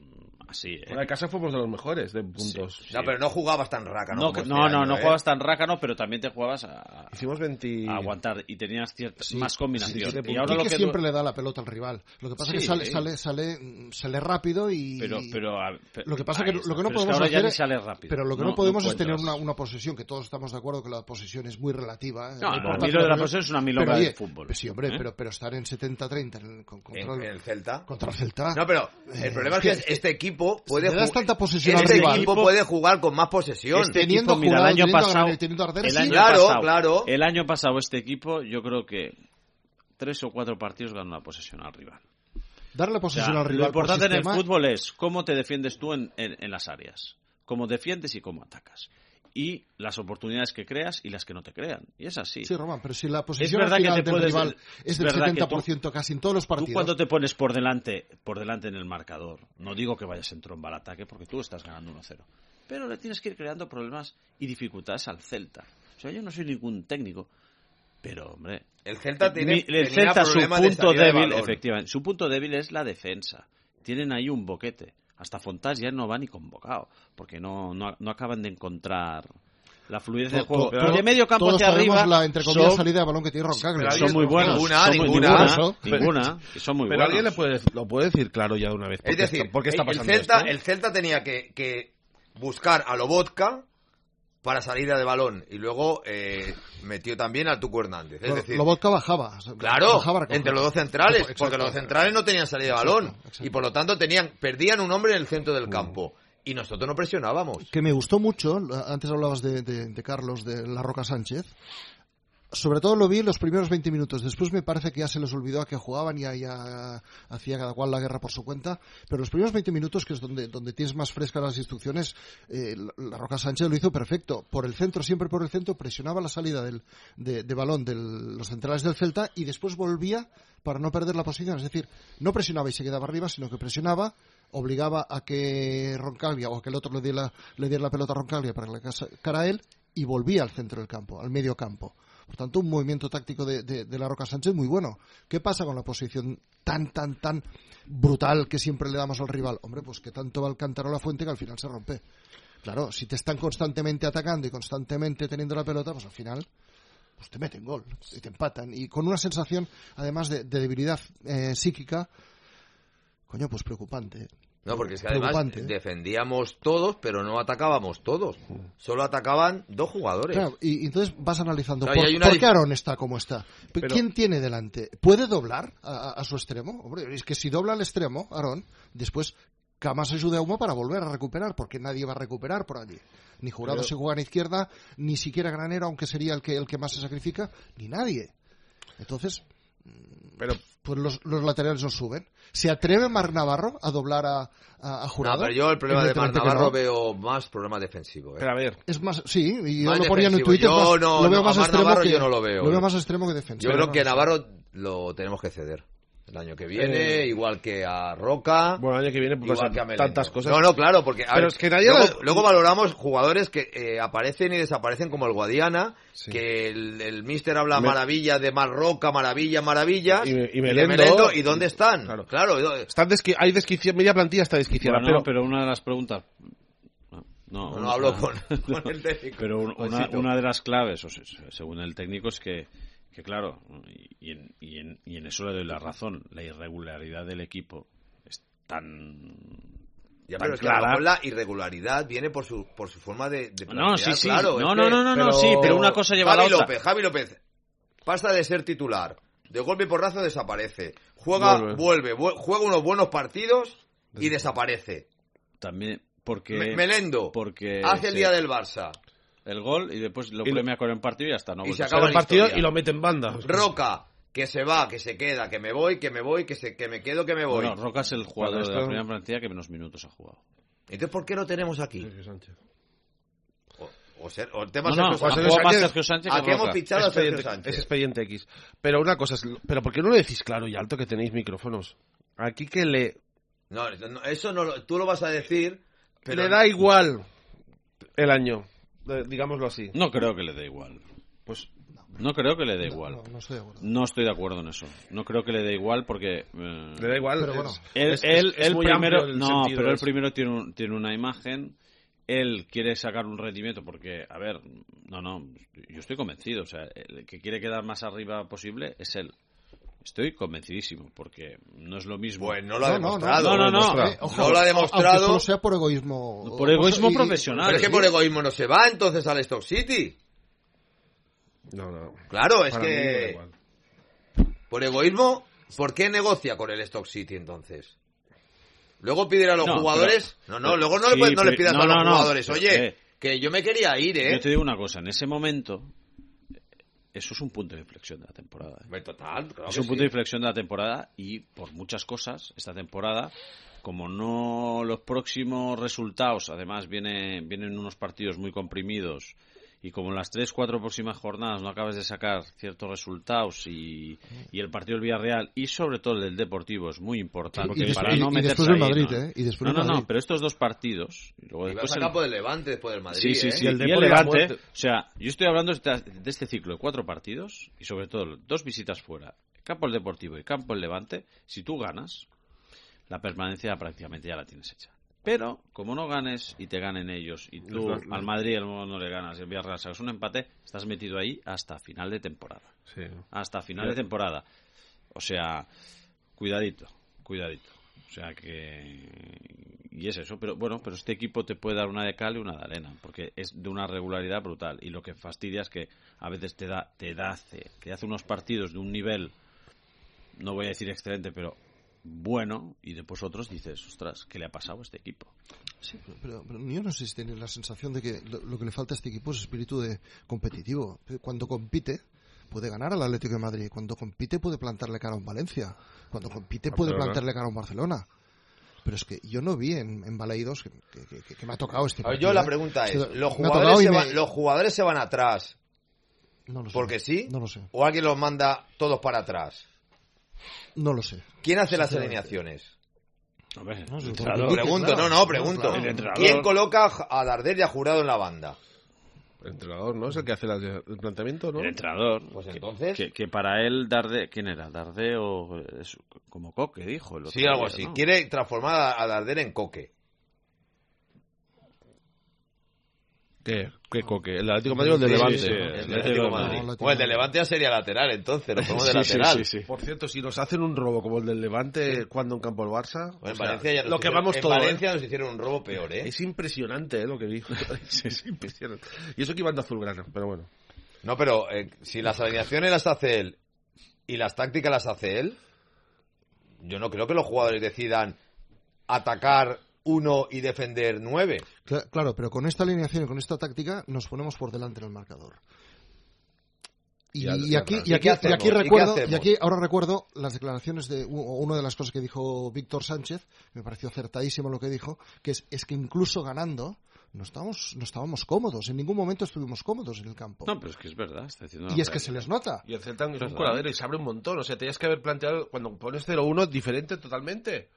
así, ¿eh? Fuera de casa fuimos de los mejores de puntos. No, pero no jugabas tan raca, ¿no? No, como que- este no, no, año, no ¿eh? jugabas tan rácano, pero también te jugabas a, Hicimos veinte... a aguantar y tenías cierta, Sí, más combinación. sí, sí, y ahora lo Quique que siempre le da la pelota al rival. Lo que pasa es Sí, que sale, sí. sale, sale, mm, sale rápido y. pero, pero, a- pe- Lo que pasa ahí que lo está. que no Pero es podemos ahora ya hacer ni es- sale rápido. Pero lo que no, podemos es tener encuentras. una, una posesión, que todos estamos de acuerdo que la posesión es muy relativa. No, la a importancia mí lo de la del- posesión es una pero, milonga oye, de fútbol. pues sí, hombre, ¿eh? pero, pero estar en setenta treinta en el, con- contra, En, el, en el Celta. contra el Celta. No, pero Eh, el problema es es que, que- este equipo puede le das ju- tanta posesión al este rival. equipo puede jugar con más posesión. Este Teniendo equipo, mira, el Jurado, año teniendo a pasado, Granel, teniendo a Arder, el sí. año Claro, pasado, claro. el año pasado este equipo, yo creo que tres o cuatro partidos ganó la posesión al rival. Darle O sea, posesión al lo rival. por importante en el sistema, fútbol es cómo te defiendes tú en, en- en las áreas, cómo defiendes y cómo atacas. Y las oportunidades que creas y las que no te crean. Y es así. Sí, Román, pero si la Es posesión verdad al que final te del puedes... rival es del verdad que setenta tú- por ciento casi en todos los Tú partidos. cuando te pones por delante, por delante en el marcador, no digo que vayas en tromba al ataque porque tú estás ganando uno cero, pero le tienes que ir creando problemas y dificultades al Celta. O sea, yo no soy ningún técnico, pero hombre, El Celta tiene mi- el tenía Celta su problemas de punto salida de débil, balón. efectivamente, su punto débil es la defensa. Tienen ahí un boquete. Hasta Fontás ya no va ni convocado, porque no no, no acaban de encontrar la fluidez del To- juego. to- Pero de medio campo todos hacia sabemos arriba la entre comillas son- salida de balón que tiene Roncaglia. Pero son alguien- muy buenos. ninguna, son muy- ninguna. ninguna, Eso. ninguna, que son muy Pero buenos. alguien le puede, lo puede decir claro ya de una vez. ¿Por Es qué decir, está, por qué está el, pasando Celta, esto? el Celta tenía que, que buscar a Lobotka para salida de balón y luego eh, metió también al Tuco Hernández. Es Lo- decir, Lobotka bajaba. o sea, claro, bajaba a recoger. entre los dos centrales, Exacto. porque los centrales no tenían salida de balón Exacto, exacto. y por lo tanto tenían perdían un hombre en el centro del campo y nosotros no presionábamos. Que me gustó mucho, antes hablabas de, de- de Carlos, de La Roca Sánchez, sobre todo lo vi en los primeros veinte minutos. Después me parece que ya se les olvidó a que jugaban y ya, ya hacía cada cual la guerra por su cuenta. Pero los primeros veinte minutos, que es donde, donde tienes más frescas las instrucciones, eh, la Roca Sánchez lo hizo perfecto. Por el centro, siempre por el centro, presionaba la salida del, de, de balón de los centrales del Celta y después volvía para no perder la posición. Es decir, no presionaba y se quedaba arriba, sino que presionaba, obligaba a que Roncaglia o a que el otro le diera, le diera la pelota a Roncaglia para que le cara a él y volvía al centro del campo, al medio campo. Por tanto, un movimiento táctico de, de, de la Roca Sánchez muy bueno. ¿Qué pasa con la posición tan, tan, tan brutal que siempre le damos al rival? Hombre, pues que tanto va el cántaro a la fuente que al final se rompe. Claro, si te están constantemente atacando y constantemente teniendo la pelota, pues al final pues te meten gol y te empatan. Y con una sensación, además, de, de debilidad eh, psíquica, coño, pues preocupante. No, porque es que además defendíamos todos, pero no atacábamos todos. Solo atacaban dos jugadores. Claro, y, y entonces vas analizando, claro, ¿por, una... ¿por qué Aarón está como está? Pero... ¿Quién tiene delante? ¿Puede doblar a, a su extremo? Hombre, es que si dobla al extremo, Aarón, después Camas ayuda a Humo para volver a recuperar, porque nadie va a recuperar por allí. Ni Jurado pero... se juega en izquierda, ni siquiera Granero, aunque sería el que, el que más se sacrifica, ni nadie. Entonces... Pero pues los, los laterales no suben. ¿Se atreve Marc Navarro a doblar a, a, a Jurado? No, pero yo el problema de Marc Navarro no. veo más problema defensivo. ¿eh? Pero a ver. Es más, sí, y más yo lo ponía en Twitter. Yo más, no, lo veo no, más a extremo Navarro que, yo no lo veo. Lo veo más extremo que defensivo. Yo creo no, que no, Navarro lo tenemos que ceder. El año que viene, eh, igual que a Roca. Bueno, el año que viene pues igual que a Melendo. Tantas cosas. No, no, claro, porque a pero ver, es que nadie luego, la... luego valoramos jugadores que eh, aparecen y desaparecen como el Guadiana, sí. que el, el míster habla Me... maravilla de Mar Roca, maravilla, maravilla. Y, y, y Melendo, Melendo, ¿y dónde están? Claro, claro. Están desqui... hay desquicia... media plantilla está desquiciada. Bueno, pero... pero una de las preguntas. No, no, no hablo con, con el técnico. Pero una, una de las claves, o sea, según el técnico, es que que claro, y en, y, en, y en eso le doy la razón, la irregularidad del equipo es tan, ya, tan pero es clara. Que la irregularidad viene por su por su forma de, de no, sí, sí. Claro, no, es no, que, no, no, no, sí, pero una cosa lleva Javi a la otra. López, Javi López pasa de ser titular, de golpe y porrazo desaparece, juega, vuelve, vuelve juega unos buenos partidos y desaparece. También porque Me, Melendo porque hace el sí. día del Barça. El gol y después lo premia con el partido y ya está. No y se acaba el partido y lo mete en banda. Roca, que se va, que se queda, que me voy, que me voy, que se que me quedo, que me voy. Bueno, Roca es el jugador de la primera plantilla que menos minutos ha jugado. Entonces, ¿por qué lo tenemos aquí? Sergio Sánchez. O, o, ser, o el tema no, no, Sergio Sánchez. Sánchez. Sergio Sánchez ¿A qué hemos fichado a Sergio expediente, Sánchez? Es expediente X. Pero una cosa, es, pero ¿por qué no lo decís claro y alto que tenéis micrófonos? Aquí que le... No, no eso no lo, tú lo vas a decir, pero... Le da igual el año. Digámoslo así. No creo que le dé igual. Pues no creo que le dé igual. No, no, no, estoy de acuerdo. No estoy de acuerdo en eso. No creo que le dé igual porque eh, le da igual. Pero bueno, él, es, él, es, es él muy primero, el no, pero él es... primero tiene un, tiene una imagen. Él quiere sacar un rendimiento porque, a ver, no, no, yo estoy convencido. O sea, el que quiere quedar más arriba posible es él. Estoy convencidísimo, porque no es lo mismo. Pues no lo ha no, demostrado. No, no, no. No, eh, ojo, no lo ha demostrado. Aunque solo sea por egoísmo. Por egoísmo y, profesional. Pero es que por egoísmo no se va entonces al Stoke City. No, no. Claro, es Para que... Por egoísmo, ¿por qué negocia con el Stoke City entonces? Luego pedir a los no, jugadores... Pero... No, no, luego no, sí, le, puedes, no pero... le pidas no, a los no, jugadores. no, Oye, eh, que yo me quería ir, ¿eh? Yo te digo una cosa. En ese momento... Eso es un punto de inflexión de la temporada. ¿eh? Total, claro es que un punto sí. de inflexión de la temporada y por muchas cosas esta temporada, como no los próximos resultados, además viene, vienen unos partidos muy comprimidos y como en las tres, cuatro próximas jornadas no acabas de sacar ciertos resultados y, y el partido del Villarreal y sobre todo el del Deportivo es muy importante y, para y, no y meterse después del ahí, Madrid, ¿no? ¿eh? Y después no, no, Madrid. no, pero estos dos partidos y luego Y después vas a el... campo del Levante después del Madrid, sí, sí, ¿eh? sí, Y el y el Depor de la Levante, muerte. o sea, yo estoy hablando de este, de este ciclo de cuatro partidos y sobre todo dos visitas fuera, campo el Deportivo y campo el Levante. Si tú ganas, la permanencia prácticamente ya la tienes hecha. Pero, como no ganes y te ganen ellos y tú no, no. al Madrid no le ganas y el Villarreal sacas un empate, estás metido ahí hasta final de temporada. Sí. Hasta final de temporada. O sea, cuidadito, cuidadito. O sea que... Y es eso, pero bueno, pero este equipo te puede dar una de cal y una de arena, porque es de una regularidad brutal. Y lo que fastidia es que a veces te da, te da, hace, te hace unos partidos de un nivel, no voy a decir excelente, pero bueno, y después otros dices, ostras, ¿qué le ha pasado a este equipo? Sí, pero, pero yo no sé si tiene la sensación de que lo, lo que le falta a este equipo es espíritu de competitivo. Cuando compite, puede ganar al Atlético de Madrid. Cuando compite puede plantarle cara a un Valencia. Cuando compite puede plantarle cara a un Barcelona. Pero es que yo no vi en, en Baleidos que, que, que, que me ha tocado este partido. Yo la pregunta es, ¿eh? ¿los jugadores, se van, me... ¿los jugadores se van atrás no lo sé. porque sí? No lo sé. ¿O alguien los manda todos para atrás? No lo sé. ¿Quién hace las alineaciones? A ver, no, el pregunto, claro, no, no, pregunto. El entrenador. ¿Quién coloca a Darder y a Jurado en la banda? El entrenador, ¿no? Es el que hace la, el planteamiento, ¿no? El entrenador. Pues entonces... Que, que para él Darder... ¿Quién era? Darder o... Es como Coque, dijo. El otro sí, algo día, así. ¿no? Quiere transformar a Darder en Coque. ¿Qué? ¿Qué Coque? ¿El Atlético de Madrid o el de Levante? Sí, sí, el Atlético de Madrid. No, o el de Levante ya sería lateral, entonces. Lo ponemos de sí, lateral. Sí, sí, sí. Por cierto, si nos hacen un robo como el del Levante, sí. cuando en campo el Barça... Bueno, en o sea, Valencia ya nos lo que hicieron, vamos en todo, Valencia ¿eh? nos hicieron un robo peor, ¿eh? Es impresionante, ¿eh? Lo que dijo. Es impresionante. Y eso que iban de azulgrana, pero bueno. No, pero eh, si las alineaciones las hace él y las tácticas las hace él, yo no creo que los jugadores decidan atacar uno y defender nueve. Claro, pero con esta alineación y con esta táctica nos ponemos por delante en el marcador. Y, ya, y ya, aquí, ¿y y aquí, y aquí recuerdo, y, y aquí ahora recuerdo las declaraciones de una de las cosas que dijo Víctor Sánchez, me pareció acertadísimo lo que dijo, que es, es que incluso ganando no estábamos, no estábamos cómodos, en ningún momento estuvimos cómodos en el campo. No, pero es que es verdad. Está diciendo y es realidad. Que se les nota. Y el Celta es un coladero y se abre un montón. O sea, tenías que haber planteado cuando pones cero uno diferente totalmente.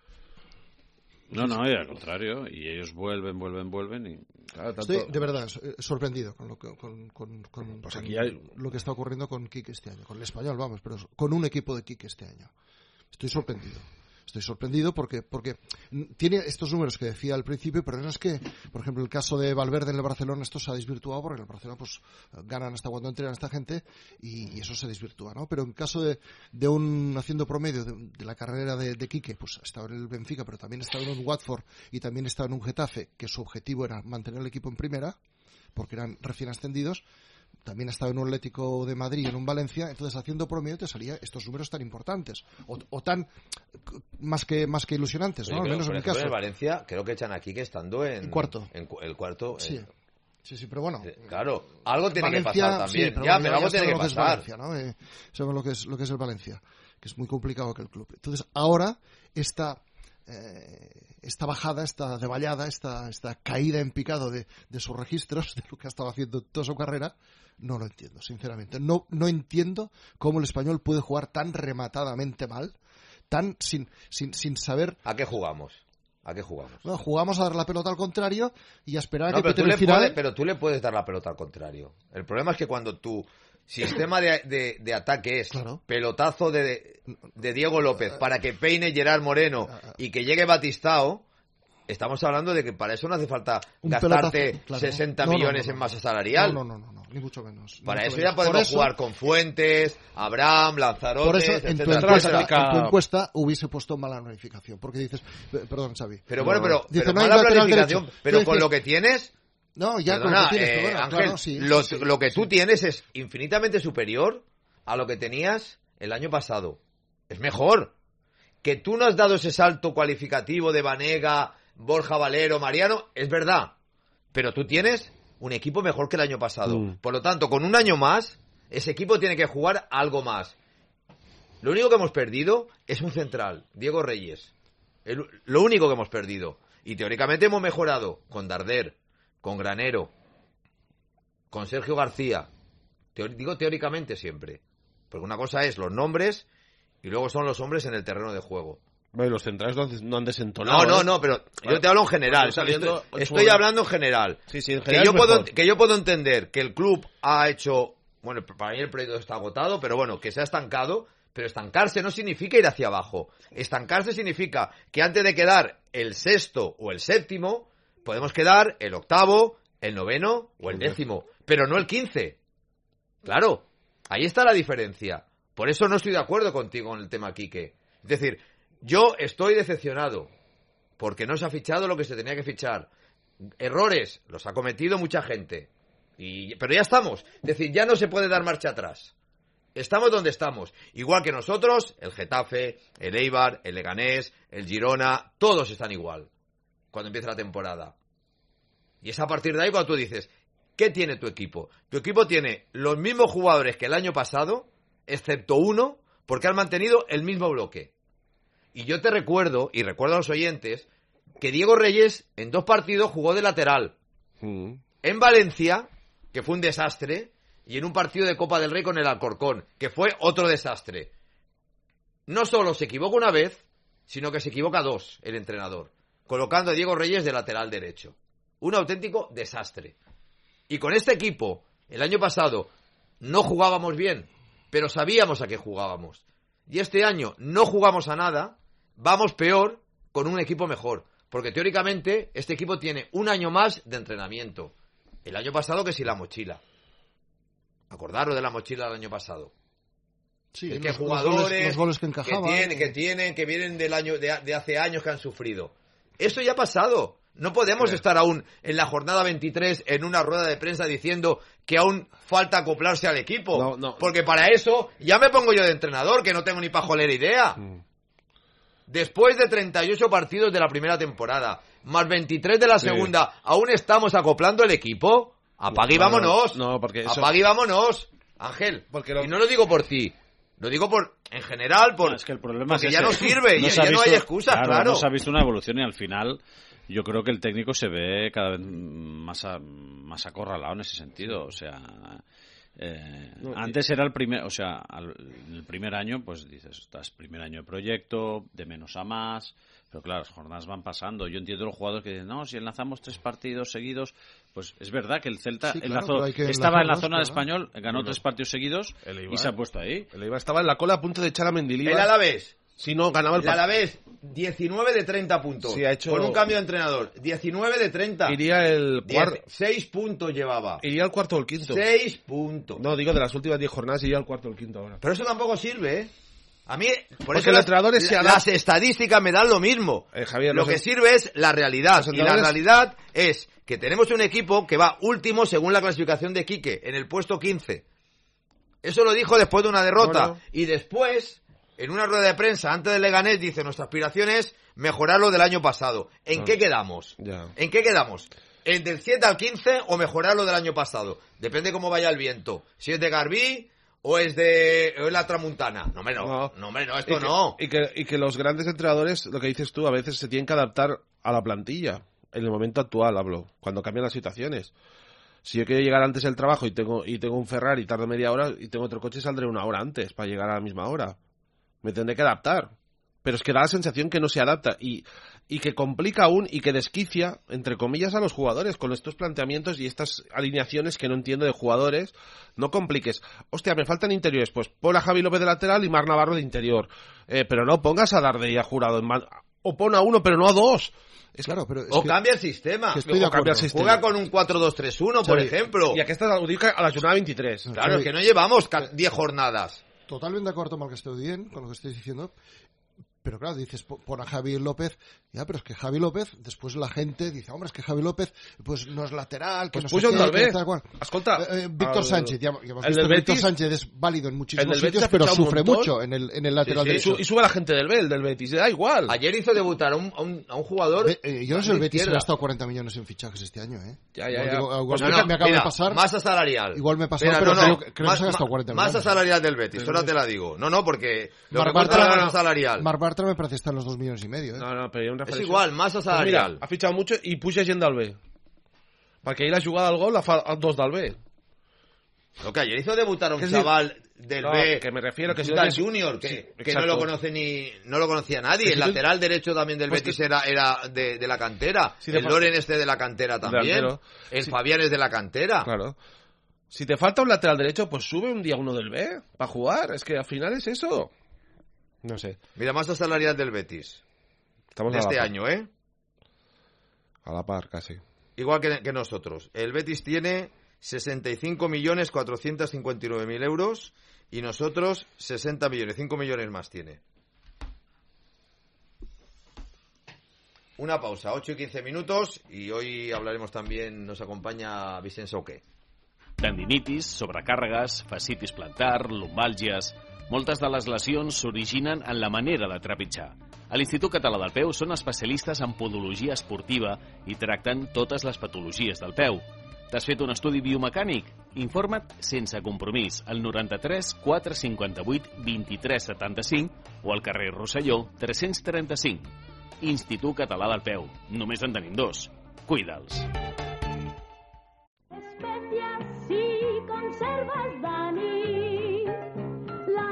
No, no, y al contrario. Y ellos vuelven, vuelven, vuelven. Y... Claro, tanto... Estoy de verdad sorprendido con lo que, con, con, con, pues con aquí hay... lo que está ocurriendo con Quique este año. Con el Español, vamos, pero con un equipo de Quique este año. Estoy sorprendido. Estoy sorprendido porque porque tiene estos números que decía al principio, pero no es que, por ejemplo, el caso de Valverde en el Barcelona, esto se ha desvirtuado porque en el Barcelona pues ganan hasta cuando entrenan esta gente y, y eso se desvirtúa, ¿no? Pero en caso de, de un haciendo promedio de, de la carrera de, de Quique, pues estaba en el Benfica, pero también estaba en un Watford y también estaba en un Getafe, que su objetivo era mantener el equipo en primera, porque eran recién ascendidos. También estaba en un Atlético de Madrid y en un Valencia, entonces haciendo promedio te salía estos números tan importantes o, o tan más que más que ilusionantes, ¿no? Al menos en mi caso. En Valencia creo que echan aquí que estando en cuarto, en el cuarto. Sí, eh, sí, sí, pero bueno. Claro, algo tiene Valencia, que pasar también. Sí, pero ya, bueno, pero algo tiene que pasar. Valencia, ¿no? Eh, sabemos lo que es lo que es el Valencia, que es muy complicado aquel club. Entonces ahora esta eh, esta bajada, esta devallada, esta esta caída en picado de, de sus registros, de lo que ha estado haciendo toda su carrera. No lo entiendo, sinceramente. No, no entiendo cómo el Español puede jugar tan rematadamente mal, tan sin, sin, sin saber... ¿A qué jugamos? ¿A qué jugamos? No, jugamos a dar la pelota al contrario y a esperar no, a que pero pete tú el final... Puedes, pero tú le puedes dar la pelota al contrario. El problema es que cuando tu sistema de, de, de ataque es claro. pelotazo de, de Diego López para que peine Gerard Moreno y que llegue Batistao... Estamos hablando de que para eso no hace falta un gastarte pelotazo, claro. sesenta no, millones no, no, no, en masa salarial. No, no, no, no, no, ni mucho menos. Ni para mucho eso menos. ya podemos eso, jugar con Fuentes, Abraham, Lanzarote, por eso, en tu, encuesta, en tu encuesta hubiese puesto mala planificación. Porque dices, perdón, Xavi. Pero bueno, pero, dice, pero no mala planificación, derecho. pero dices, con lo que tienes... No, ya perdona, con lo que tienes. eh, Pero bueno, Ángel, claro, sí, lo, sí, lo que sí. tú tienes es infinitamente superior a lo que tenías el año pasado. Es mejor. Que tú no has dado ese salto cualificativo de Banega... Borja Valero, Mariano, es verdad, pero tú tienes un equipo mejor que el año pasado. Mm. Por lo tanto, con un año más, ese equipo tiene que jugar algo más. Lo único que hemos perdido es un central, Diego Reyes. El, lo único que hemos perdido. Y teóricamente hemos mejorado con Darder, con Granero, con Sergio García. Teor, digo teóricamente siempre. Porque una cosa es los nombres y luego son los hombres en el terreno de juego. Bueno, los centrales no, no han desentonado. No, no, ¿eh? no, pero yo te hablo en general. Saliendo, estoy, estoy hablando en general. Sí, sí, en general que, yo puedo, mejor. que yo puedo entender que el club ha hecho... Bueno, para mí el proyecto está agotado, pero bueno, que se ha estancado. Pero estancarse no significa ir hacia abajo. Estancarse significa que antes de quedar el sexto o el séptimo, podemos quedar el octavo, el noveno o el décimo. Pero no el quince. Claro, ahí está la diferencia. Por eso no estoy de acuerdo contigo en el tema Quique. Es decir... Yo estoy decepcionado porque no se ha fichado lo que se tenía que fichar. Errores los ha cometido mucha gente. Y, pero ya estamos. Es decir, ya no se puede dar marcha atrás. Estamos donde estamos. Igual que nosotros, el Getafe, el Eibar, el Leganés, el Girona, todos están igual cuando empieza la temporada. Y es a partir de ahí cuando tú dices, ¿qué tiene tu equipo? Tu equipo tiene los mismos jugadores que el año pasado, excepto uno, porque han mantenido el mismo bloque. Y yo te recuerdo, y recuerdo a los oyentes, que Diego Reyes en dos partidos jugó de lateral. Mm. En Valencia, que fue un desastre, y en un partido de Copa del Rey con el Alcorcón, que fue otro desastre. No solo se equivoca una vez, sino que se equivoca dos el entrenador, colocando a Diego Reyes de lateral derecho. Un auténtico desastre. Y con este equipo, el año pasado, no jugábamos bien, pero sabíamos a qué jugábamos. Y este año no jugamos a nada, vamos peor con un equipo mejor. Porque teóricamente este equipo tiene un año más de entrenamiento. El año pasado que si la mochila. Acordaros de la mochila del año pasado. Sí, es que los, jugadores los goles, los goles que encajaban. Que tienen, que tienen, que vienen del año de, de hace años que han sufrido. Eso ya ha pasado. No podemos sí. estar aún en la jornada veintitrés en una rueda de prensa diciendo que aún falta acoplarse al equipo. No, no. Porque para eso ya me pongo yo de entrenador, que no tengo ni pajolera idea. Mm. Después de treinta y ocho partidos de la primera temporada, más veintitrés de la sí. segunda, ¿aún estamos acoplando el equipo? Apague y no, vámonos. No, porque eso... Apague y vámonos, Ángel. Porque lo... Y no lo digo por ti. Lo digo por, en general, por, no, es que el problema porque es ya ese. no sirve, no ya, ya visto, no hay excusas, claro. claro. No se ha visto una evolución y al final yo creo que el técnico se ve cada vez más, a, más acorralado en ese sentido. O sea, eh, no, antes era el primer, o sea, al, el primer año, pues dices, estás primer año de proyecto, de menos a más. Pero claro, las jornadas van pasando. Yo entiendo a los jugadores que dicen, no, si enlazamos tres partidos seguidos, pues es verdad que el Celta sí, claro, enlazó, estaba en la zona del Español, ganó bueno, tres partidos seguidos y se ha puesto ahí. El Eibar estaba en la cola a punto de echar a Mendilibar. El Alavés. Si no, ganaba el El Alavés, diecinueve de treinta puntos. Sí, ha hecho... Con un cambio de entrenador. diecinueve de treinta. Iría el cuarto. seis puntos llevaba. Iría al cuarto o el quinto. seis puntos. No, digo de las últimas diez jornadas iría al cuarto o el quinto ahora. Pero eso tampoco sirve, ¿eh? A mí, por Porque eso los las, entrenadores se las estadísticas me dan lo mismo. Eh, Javier, lo que sé. sirve es la realidad. Los Y la realidad es que tenemos un equipo que va último según la clasificación de Quique, en el puesto quince. Eso lo dijo después de una derrota. Bueno. Y después, en una rueda de prensa, antes del Leganés, dice, nuestra aspiración es mejorar lo del año pasado. ¿En no. qué quedamos? Ya. ¿En qué quedamos? ¿En del siete al quince o mejorar lo del año pasado? Depende cómo vaya el viento. Si es de Garbí... ¿O es de o es la Tramuntana? No, hombre, no. No, no, hombre, no esto y que, no. Y que, y que los grandes entrenadores, lo que dices tú, a veces se tienen que adaptar a la plantilla. En el momento actual, hablo. Cuando cambian las situaciones. Si yo quiero llegar antes del trabajo y tengo y tengo un Ferrari y tardo media hora y tengo otro coche, saldré una hora antes para llegar a la misma hora. Me tendré que adaptar. Pero es que da la sensación que no se adapta y, y que complica aún y que desquicia, entre comillas, a los jugadores con estos planteamientos y estas alineaciones que no entiendo de jugadores. No compliques. Hostia, me faltan interiores. Pues pon a Javi López de lateral y Marc Navarro de interior. Eh, pero no pongas a Darder y a Jurado en man... O pon a uno, pero no a dos. Es claro, pero es o que, cambia el sistema. O cambia el sistema. Juega con un cuatro dos tres uno, por sí. ejemplo. Y aquí está a la jornada veintitrés. Claro, sí. Es que no llevamos diez jornadas. Totalmente de acuerdo con lo que estoy diciendo, con lo que estoy diciendo. Pero claro, dices, pon a Javi López, ya, pero es que Javi López, después la gente dice, hombre, es que Javi López, pues no es lateral, que pues no sé qué, que tal cual. Escolta, eh, eh, Víctor al... Sánchez, ya, ya hemos el visto del Víctor Betis, Sánchez es válido en muchísimos sitios, Betis pero sufre montón. mucho en el, en el lateral sí, sí, derecho. Y sube la gente del Bel, del Betis, da igual. Ayer hizo debutar a un, a un, a un jugador... Be, eh, yo no sé, el Betis se ha gastado cuarenta millones en fichajes este año, ¿eh? Ya, ya, ya. Digo, igual pues no, no, me acaba mira, de pasar. Masa salarial. Igual me pasó, Mira, pero no, creo, no, creo más, que se ha gastado cuarenta millones. Masa salarial del Betis, ahora te la digo. No, no, porque... Lo Marc que cuesta Bartra, la masa salarial... Marc Bartra me parece estar en los dos millones y medio, ¿eh? No, no, pero hay una Es igual, masa salarial. Pues mira, ha fichado mucho i puja gent del B. Perquè ahir la jugada del gol la fa dos del B. Lo que ayer hizo debutar a un chaval del no, B, que me refiero que si del Junior, que, sí, que no lo conoce ni no lo conocía nadie. El si lateral tú... derecho también del pues Betis que... era, era de, de la cantera. Si el Loren este de la cantera también. El si... Fabián es de la cantera. Claro. Si te falta un lateral derecho, pues sube un día uno del B para jugar. Es que al final es eso. No sé. Mira, masa salarial del Betis. Estamos de este par. año, ¿eh? A la par, casi. Igual que, que nosotros. El Betis tiene sesenta y cinco millones cuatrocientos cincuenta y nueve mil euros y nosotros sesenta millones, cinco millones más tiene. Una pausa, ocho y quince minutos, y hoy hablaremos también, nos acompaña Vicent Sauqué. Tendinitis, sobrecàrregues, fascitis plantar, lumbàlgies... Moltes de les lesions s'originen en la manera de trepitjar. A l'Institut Català del Peu són especialistes en podologia esportiva i tracten totes les patologies del peu. T'has fet un estudi biomecànic? Informa't sense compromís al noranta-tres quatre cinquanta-vuit vint-i-tres setanta-cinc o al carrer Rosselló tres-cents trenta-cinc. Institut Català del Peu. Només en tenim dos. Cuida'ls. Especias y conservas, Dani, la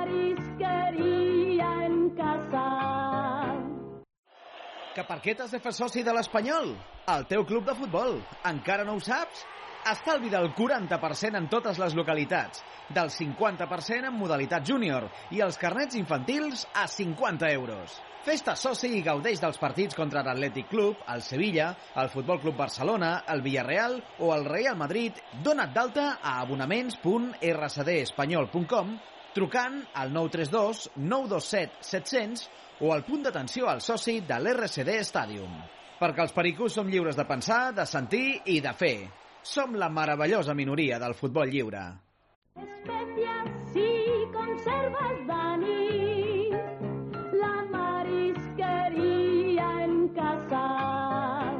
marisquería en casa. Que per què t'has de fer soci de l'Espanyol? El teu club de futbol. Encara no ho saps? Estalvi del quaranta per cent en totes les localitats, del cinquanta per cent en modalitat júnior i els carnets infantils a cinquanta euros. Fes-te soci i gaudeix dels partits contra l'Atlètic Club, el Sevilla, el Futbol Club Barcelona, el Villarreal o el Real Madrid. Dona't d'alta a abonaments punt r c d espanyol punt com trucant al nou tres dos nou dos set set cents o al punt d'atenció al soci de l'R C D Stadium. Perquè els pericos som lliures de pensar, de sentir i de fer. Som la meravellosa minoria del futbol lliure. Especias y conservas, Dani, la marisquería en casa.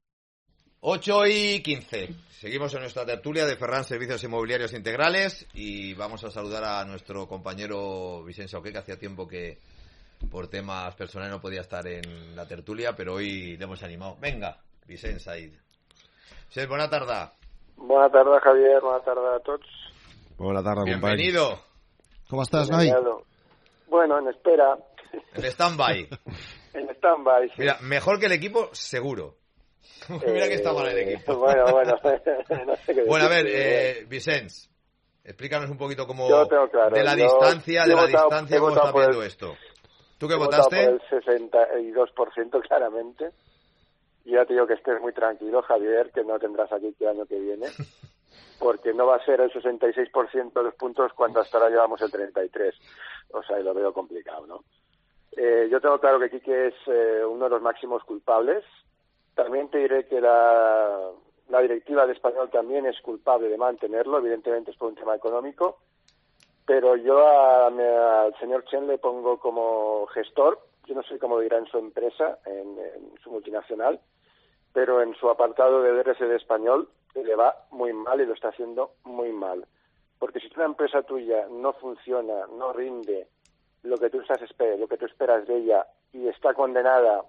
ocho y quince. Seguimos en nuestra tertulia de Ferran Servicios Inmobiliarios Integrales y vamos a saludar a nuestro compañero Vicente Sauqué, que hacía tiempo que por temas personales no podía estar en la tertulia, pero hoy le hemos animado. Venga, Vicente Said. Sí, buena tarde. Buena tarde, Javier. Buena tarde a todos. Buena tarde, bienvenido. ¿Cómo estás, Nay? Bueno, en espera. En stand-by. En stand-by, sí. Mira, mejor que el equipo, seguro. Eh, Mira que está mal el equipo. Bueno, bueno. No sé qué bueno, a ver, decir. eh, Vicens, explícanos un poquito cómo Yo tengo claro, de la yo- distancia, yo de he la votado- distancia, he cómo votado está por viendo el- esto. ¿Tú qué He votado votaste? por el sesenta y dos por ciento claramente. Y ya te digo que estés muy tranquilo, Javier, que no tendrás aquí el año que viene. Porque no va a ser el sesenta y seis por ciento de los puntos cuando hasta ahora llevamos el treinta y tres por ciento. O sea, y lo veo complicado, ¿no? Eh, yo tengo claro que Quique es eh, uno de los máximos culpables. También te diré que la, la directiva de Español también es culpable de mantenerlo, evidentemente es por un tema económico, pero yo a- me- al señor Chen le pongo como gestor. Yo no sé cómo lo dirá en su empresa, en, en su multinacional, pero en su apartado de D R C de Español le va muy mal y lo está haciendo muy mal. Porque si una empresa tuya no funciona, no rinde lo que tú estás esper- lo que tú esperas de ella y está condenada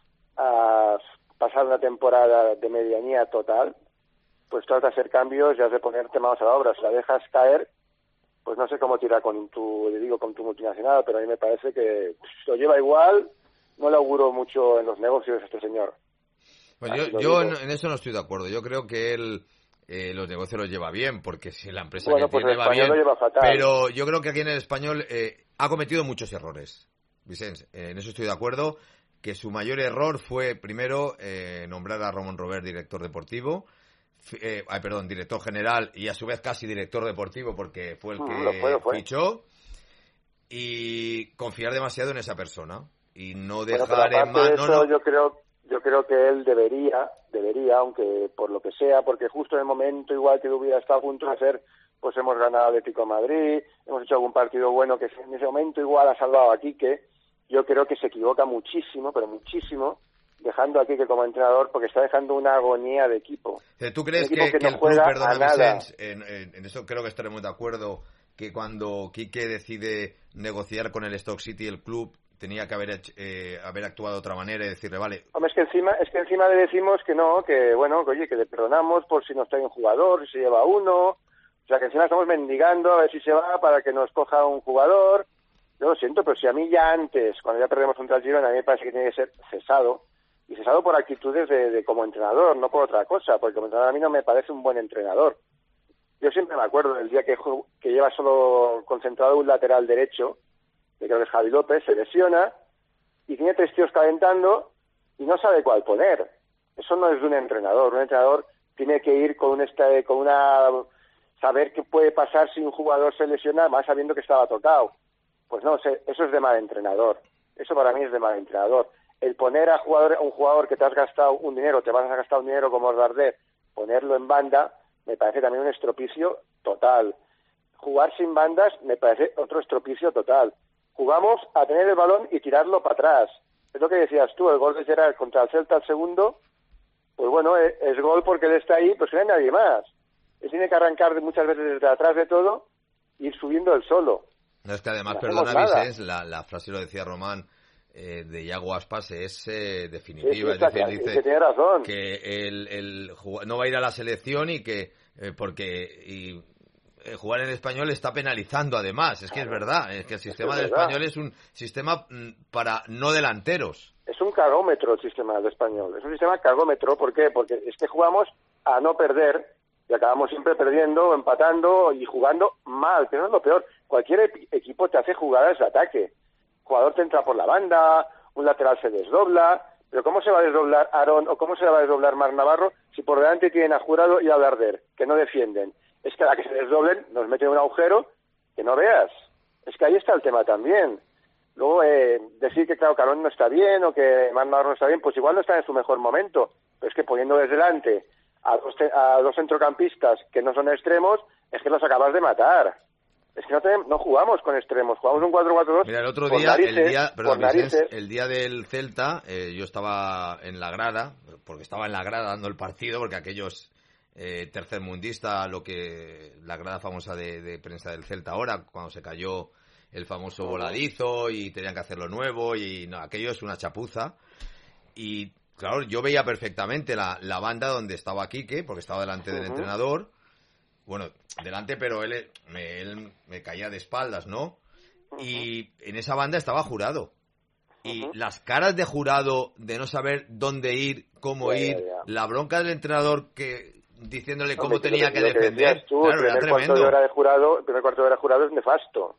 a pasar una temporada de medianía total, pues tú has de hacer cambios y has de ponerte manos a la obra. Si la dejas caer, pues no sé cómo tirar con tu, le digo, con tu multinacional, pero a mí me parece que lo lleva igual. No le auguro mucho en los negocios a este señor. Pues Así yo lo yo en, digo. en eso no estoy de acuerdo. Yo creo que él eh, los negocios los lleva bien, porque si la empresa Bueno, que pues tiene el va español bien. lo lleva fatal. Pero yo creo que aquí en el español eh, ha cometido muchos errores. Vicente, eh, en eso estoy de acuerdo. Que su mayor error fue, primero, eh, nombrar a Ramón Robert director deportivo. Fi- Eh, ay, perdón, director general y a su vez casi director deportivo, porque fue el Mm, que lo fue, lo fue. fichó. Y confiar demasiado en esa persona. Y no Bueno, pero dejar en aparte de manos. eso, yo creo, yo creo que él debería, debería, aunque por lo que sea, porque justo en el momento igual que él hubiera estado a punto de hacer, pues hemos ganado Atlético de Madrid, hemos hecho algún partido bueno que en ese momento igual ha salvado a Quique. Yo creo que se equivoca muchísimo, pero muchísimo, dejando a Quique como entrenador, porque está dejando una agonía de equipo. Eh, ¿Tú crees Un equipo que, que que no el club, juega perdona, a nada. Vicens, en, en- en eso creo que estaremos de acuerdo, que cuando Quique decide negociar con el Stoke City, el club tenía que haber, hecho- eh, haber actuado de otra manera y decirle, vale, Hombre, es que encima, es que encima le decimos que no, que bueno, que oye, que le perdonamos por si nos trae un jugador, si se lleva uno, o sea que encima estamos mendigando a ver si se va para que nos coja un jugador. Yo lo siento, pero si a mí ya antes, cuando ya perdemos contra el Girona, a mí me parece que tiene que ser cesado, y cesado por actitudes de, de como entrenador, no por otra cosa, porque como entrenador a mí no me parece un buen entrenador. Yo siempre me acuerdo del día que, ju- que lleva solo concentrado un lateral derecho, que creo que es Javi López, se lesiona, y tiene tres tíos calentando, y no sabe cuál poner. Eso no es de un entrenador. Un entrenador tiene que ir con, un este, con una... saber qué puede pasar si un jugador se lesiona, más sabiendo que estaba tocado. Pues no sé, eso es de mal entrenador. Eso para mí es de mal entrenador. El poner a, jugador, a un jugador que te has gastado un dinero, te vas a gastar un dinero como Darder, ponerlo en banda, me parece también un estropicio total. Jugar sin bandas me parece otro estropicio total. Jugamos a tener el balón y tirarlo para atrás. Es lo que decías tú, el gol de Gerard contra el Celta, el segundo, pues bueno, es, es gol porque él está ahí, pues no hay nadie más. Él tiene que arrancar muchas veces desde atrás de todo e ir subiendo él solo. No, es que además, no perdona, nada. Vicens, la, la frase lo decía Román, eh, de Iago Aspas es eh, definitiva. Sí, sí, está es decir, claro, dice que tiene razón. que el, el jug- no va a ir a la selección y que eh, porque y, eh, jugar en español está penalizando además. Es que es verdad, es que el sistema es del verdad. español es un sistema mm, para no delanteros. Es un cargómetro el sistema del español. Es un sistema cargómetro, ¿por qué? Porque es que jugamos a no perder y acabamos siempre perdiendo, empatando y jugando mal, que no es lo peor. Cualquier epi- equipo te hace jugadas de ataque. El jugador te entra por la banda, un lateral se desdobla, pero ¿cómo se va a desdoblar Aarón o cómo se va a desdoblar Marc Navarro si por delante tienen a Jurado y a Darder, que no defienden? Es que a la que se desdoblen nos meten un agujero que no veas. Es que ahí está el tema también. Luego, eh, decir que, claro, Carón no está bien o que Marc Navarro no está bien, pues igual no está en su mejor momento. Pero es que poniendo desde delante a dos, te- a dos centrocampistas que no son extremos, es que los acabas de matar. Es que no, tenemos, no jugamos con extremos, jugamos un cuatro cuatro dos. Mira, el otro por día, narices, el día, perdón, por narices. Vicens, el día del Celta, eh, yo estaba en la grada, porque estaba en la grada dando el partido, porque aquellos eh, tercermundista, lo que la grada famosa de, de prensa del Celta ahora, cuando se cayó el famoso voladizo y tenían que hacerlo nuevo y no, aquello es una chapuza. Y claro, yo veía perfectamente la, la banda donde estaba Quique, porque estaba delante del Ujú. entrenador. Bueno, delante, pero él me, él me caía de espaldas, ¿no? Y en esa banda estaba Jurado. Y las caras de Jurado de no saber dónde ir, cómo Ya, ya, ir, ya. la bronca del entrenador que diciéndole cómo Hombre, tenía lo que lo defender, decías tú, claro, el era primer cuarto de tremendo. hora de Jurado, el primer cuarto de hora de Jurado es nefasto.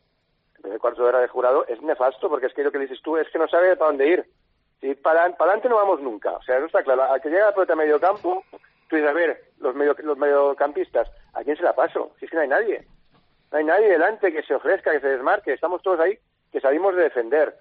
El primer cuarto de hora de Jurado es nefasto porque es que lo que dices tú es que no sabe para dónde ir. Si para, para adelante no vamos nunca. O sea, eso está claro. Al que llega la pelota a medio campo, tú dices, a ver, los, medio, los mediocampistas, ¿a quién se la paso? Si es que no hay nadie. No hay nadie delante que se ofrezca, que se desmarque. Estamos todos ahí que salimos de defender.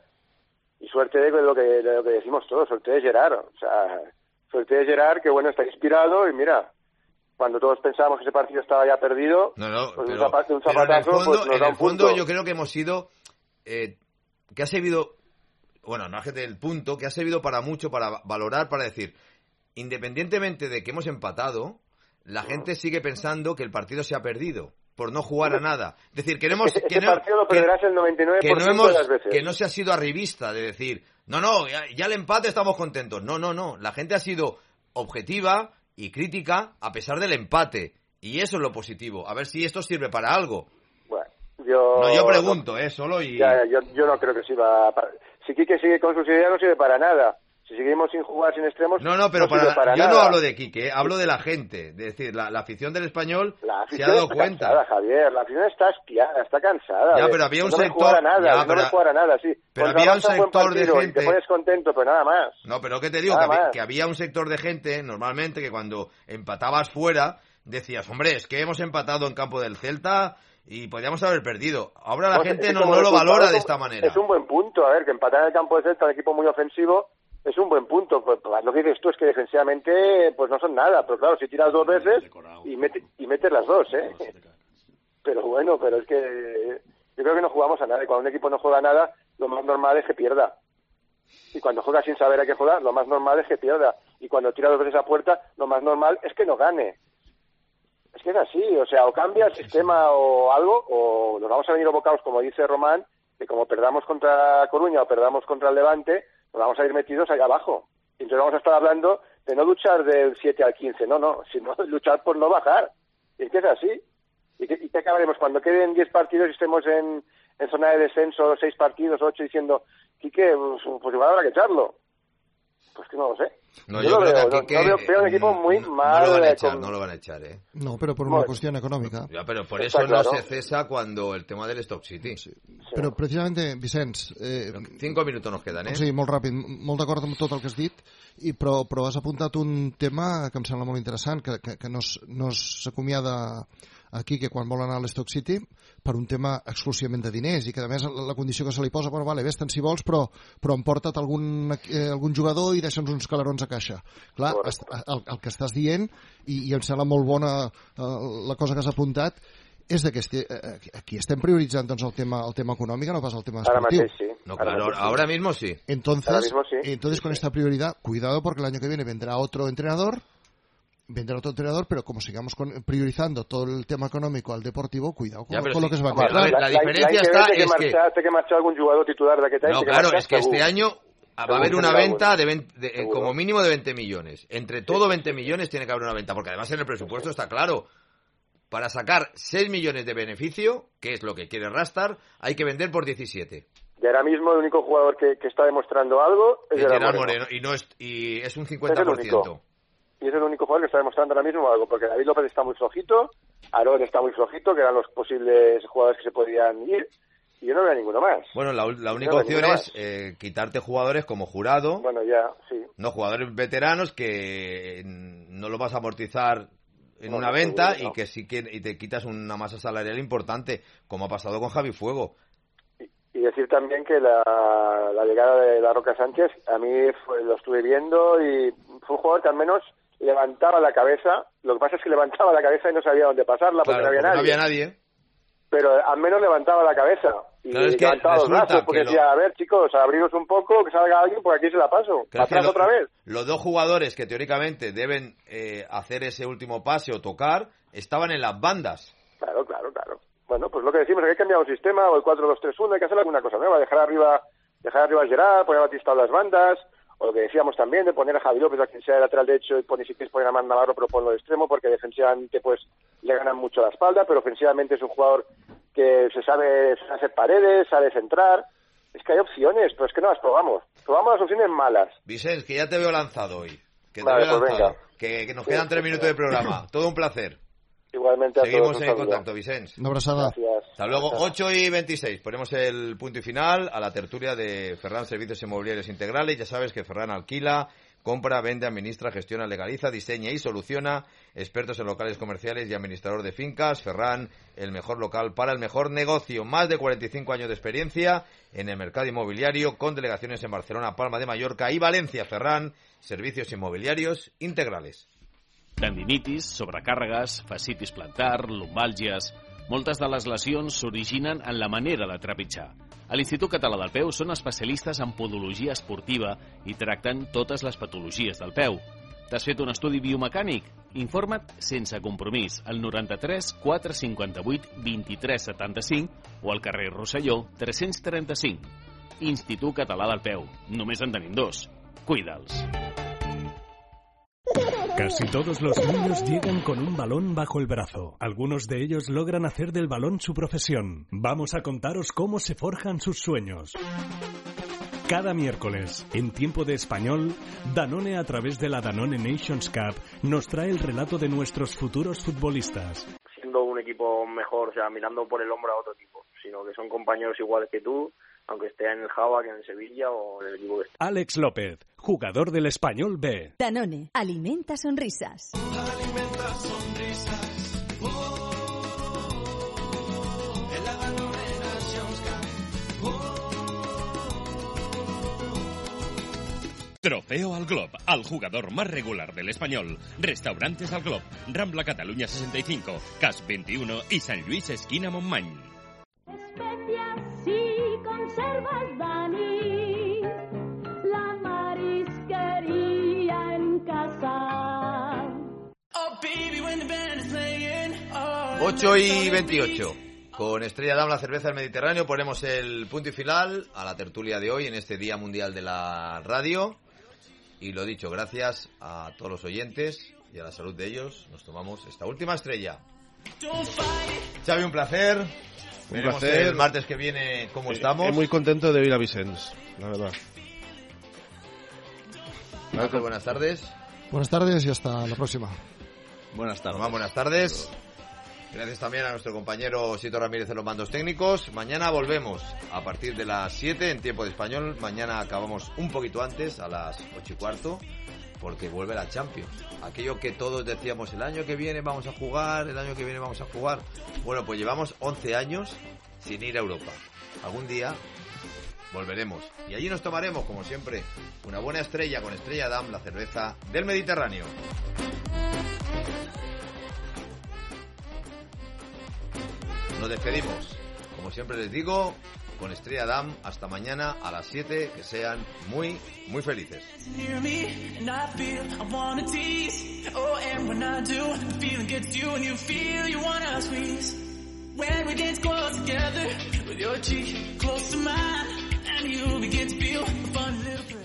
Y suerte de lo que, de lo que decimos todos, suerte de Gerard. O sea, suerte de Gerard, que bueno, está inspirado y mira, cuando todos pensábamos que ese partido estaba ya perdido, No, no, pues pero, un, zapa- un pero en el zapatazo fondo, pues nos en da el un fondo punto. yo creo que hemos sido, eh, que ha servido, bueno, no es del punto, que ha servido para mucho, para valorar, para decir, independientemente de que hemos empatado, la gente sigue pensando que el partido se ha perdido por no jugar a nada. Es decir, queremos Ese, que ese no, partido lo que- perderás el noventa y nueve que por no ciento hemos, de las veces. que no se ha sido arribista de decir, no, no, ya, ya el empate estamos contentos. No, no, no. La gente ha sido objetiva y crítica a pesar del empate. Y eso es lo positivo. A ver si esto sirve para algo. Bueno, yo... No, yo pregunto, eh, solo y... Ya, yo, yo no creo que sirva para... Si Quique sigue con sus ideas no sirve para nada. Si seguimos sin jugar, sin extremos, No, no, pero no sirve para, para yo nada. no hablo de Quique, eh, hablo de la gente. Es decir, la, la afición del Español La se afición ha dado está cuenta. cansada, Javier. La afición está hastiada, está cansada. Ya, de- pero había un no me sector- jugar a nada, ya, no pero- me jugar a nada, sí. pero Contra había un Barça, buen sector de partido y gente- te pones contento, pero nada más. No, pero ¿qué te digo? Nada Que, había- más. que había un sector de gente, normalmente, que cuando empatabas fuera, decías, hombre, es que hemos empatado en campo del Celta y podríamos haber perdido. Ahora la No, gente es no, como no lo resultado, valora es de un- esta manera. Es un buen punto, a ver, que empatar en el campo de Celta, un equipo muy ofensivo, es un buen punto. Pues, pues, lo que dices tú es que defensivamente pues no son nada, pero claro, si tiras dos veces y, mete, y metes las dos, ¿eh? Pero bueno, pero es que yo creo que no jugamos a nada y cuando un equipo no juega a nada, lo más normal es que pierda. Y cuando juega sin saber a qué jugar, lo más normal es que pierda. Y cuando tira dos veces a puerta, lo más normal es que no gane. Es que es así, o sea, o cambia el sistema o algo, o nos vamos a venir abocados, como dice Román, que como perdamos contra Coruña o perdamos contra el Levante, nos vamos a ir metidos allá abajo. Y entonces vamos a estar hablando de no luchar del siete al quince, no, no, sino luchar por no bajar. Y es que es así. ¿Y qué, y qué acabaremos? Cuando queden diez partidos y estemos en, en zona de descenso, seis partidos, ocho, diciendo, Quique, pues, pues igual habrá que echarlo. Pues que no lo sé. No, yo yo lo creo veo, que no- aquí no que, veo, veo un equipo muy no mal. lo van a eh, echar, con- no lo van a echar, ¿eh? No, pero por una Bueno. cuestión económica. Ya, pero por Está eso claro. no se cesa cuando el tema del Stock City. Però precisamente, Vicenç... Eh, Cinco minutos nos quedan, eh? Sí, molt ràpid, molt d'acord amb tot el que has dit, i, però, però has apuntat un tema que em sembla molt interessant, que, que, que no, es- no s'acomiada aquí, que quan vol anar a l'Stock City, per un tema exclusivament de diners, i que a més la, la condició que se li posa, bueno, vale, vés-te'n si vols, però, però emporta't algun, eh, algun jugador i deixa'ns uns calarons a caixa. Clar, est, el, el que estàs dient, i, i em sembla molt bona eh, la cosa que has apuntat, és de que esti, eh, aquí estem prioritzant doncs, el, tema, el tema econòmic, no pas el tema Ahora esportiu. mateix, sí. No, claro, ahora, ahora mismo sí. Entonces, Ahora mismo sí. entonces con esta prioridad, cuidado porque el año que viene vendrá otro entrenador, vendrá otro entrenador, pero como sigamos con, priorizando todo el tema económico al deportivo, cuidado con, Ya, pero con sí. lo que se va a Hombre, encontrar. la, la diferencia está que es que... marxar, té que marxar algun jugador titular d'aquest any. No, té que claro, marxar es que este segur. año va a haber una venta de, veinte, de eh, como mínimo de veinte millones. Entre todo veinte millones tiene que haber una venta, porque además en el presupuesto está claro. Para sacar seis millones de beneficio, que es lo que quiere Rastar, hay que vender por diecisiete. Y ahora mismo el único jugador que, que está demostrando algo es Es Gerard Gerard Moreno. Moreno, y, no es, y es un Es cincuenta el por único. ciento. Y es el único jugador que está demostrando ahora mismo algo, porque David López está muy flojito, Aarón está muy flojito, que eran los posibles jugadores que se podían ir, y yo no veo a ninguno más. Bueno, la, la única No, opción ninguno es eh, quitarte jugadores como Jurado, Bueno, ya, sí. no jugadores veteranos que no lo vas a amortizar en No, una no, venta seguro, no. y que sí que y te quitas una masa salarial importante, como ha pasado con Javi Fuego. Y decir también que la, la llegada de la Roca Sánchez, a mí fue- lo estuve viendo y fue un jugador que al menos levantaba la cabeza. Lo que pasa es que levantaba la cabeza y no sabía dónde pasarla porque Claro, no había porque nadie. no había nadie. Pero al menos levantaba la cabeza y Claro, es que levantaba los resulta brazos porque que lo- decía, a ver chicos, abriros un poco, que salga alguien porque aquí se la paso. Creo que Atrás lo- otra vez. Los dos jugadores que teóricamente deben eh, hacer ese último pase o tocar estaban en las bandas. Claro, claro, claro. Bueno, pues lo que decimos, hay que cambiar un sistema o el cuatro dos tres uno, hay que hacer alguna cosa nueva, dejar arriba, dejar arriba a Gerard, poner a Batista en las bandas, o lo que decíamos también de poner a Javi López a quien sea de lateral derecho y poner, si quieres poner a Man Navarro, pero ponlo de extremo, porque defensivamente pues le ganan mucho la espalda, pero ofensivamente es un jugador que se sabe, sabe hacer paredes, sabe centrar. Es que hay opciones, pero es que no las probamos. Probamos las opciones malas. Vicens, que ya te veo lanzado hoy. Que te Vale, veo pues lanzado. venga. Que, que nos Sí, quedan tres sí, minutos sí. de programa. Todo un placer. Igualmente a Seguimos todos. un en saludo. contacto, Vicens. Una abraçada. Gracias. Hasta luego, ocho y veintiséis. Ponemos el punto y final a la tertulia de Ferran Servicios Inmobiliarios Integrales. Ya sabes que Ferran alquila, compra, vende, administra, gestiona, legaliza, diseña y soluciona. Expertos en locales comerciales y administrador de fincas. Ferran, el mejor local para el mejor negocio. Más de cuarenta y cinco años de experiencia en el mercado inmobiliario, con delegaciones en Barcelona, Palma de Mallorca y Valencia. Ferran, Servicios Inmobiliarios Integrales. Tendinitis, sobrecàrregues, fascitis plantar, lumbàlgies... Moltes de les lesions s'originen en la manera de trepitjar. A l'Institut Català del Peu són especialistes en podologia esportiva i tracten totes les patologies del peu. T'has fet un estudi biomecànic? Informa't sense compromís al noranta-tres quatre cinquanta-vuit vint-i-tres setanta-cinc o al carrer Rosselló tres-cents trenta-cinc. Institut Català del Peu. Només en tenim dos. Cuida'ls. Casi todos los niños llegan con un balón bajo el brazo. Algunos de ellos logran hacer del balón su profesión. Vamos a contaros cómo se forjan sus sueños. Cada miércoles, en Tiempo de Español, Danone, a través de la Danone Nations Cup, nos trae el relato de nuestros futuros futbolistas. Siendo un equipo mejor, o sea, mirando por el hombro a otro equipo, sino que son compañeros iguales que tú, aunque esté en el Java, que en el Sevilla o en el equipo que esté. Alex López, jugador del Español B. Danone, alimenta sonrisas. Alimenta sonrisas. Oh, en la Danone Nations Cup. Oh. Trofeo al Glob, al jugador más regular del Español. Restaurantes al Glob, Rambla Cataluña sesenta y cinco, Cas veintiuno y San Luis esquina Montmany. Especias y conservas Dani, la marisquería en casa. Oh, baby, when the band is playing, oh, ocho y veintiocho. Con Estrella Damm, la cerveza del Mediterráneo, ponemos el punto y final a la tertulia de hoy en este Día Mundial de la Radio. Y lo dicho, gracias a todos los oyentes y a la salud de ellos, nos tomamos esta última estrella. Xavi, un placer. Un Veremos placer. el martes que viene cómo Sí, estamos. Estoy muy contento de oír a Vicens, la verdad. Marcos, buenas tardes. Buenas tardes y hasta la próxima. Buenas tardes. Román, buenas tardes. Gracias también a nuestro compañero Sito Ramírez en los mandos técnicos. Mañana volvemos a partir de las siete en Tiempo de Español. Mañana acabamos un poquito antes, a las ocho y cuarto, porque vuelve la Champions. Aquello que todos decíamos, el año que viene vamos a jugar, el año que viene vamos a jugar. Bueno, pues llevamos once años sin ir a Europa. Algún día volveremos. Y allí nos tomaremos, como siempre, una buena estrella con Estrella Damm, la cerveza del Mediterráneo. nos despedimos. Como siempre les digo, con Estrella Damm, hasta mañana a las siete, que sean muy, muy felices. When we dance close together with your cheek close to mine, and you begin to feel a fun little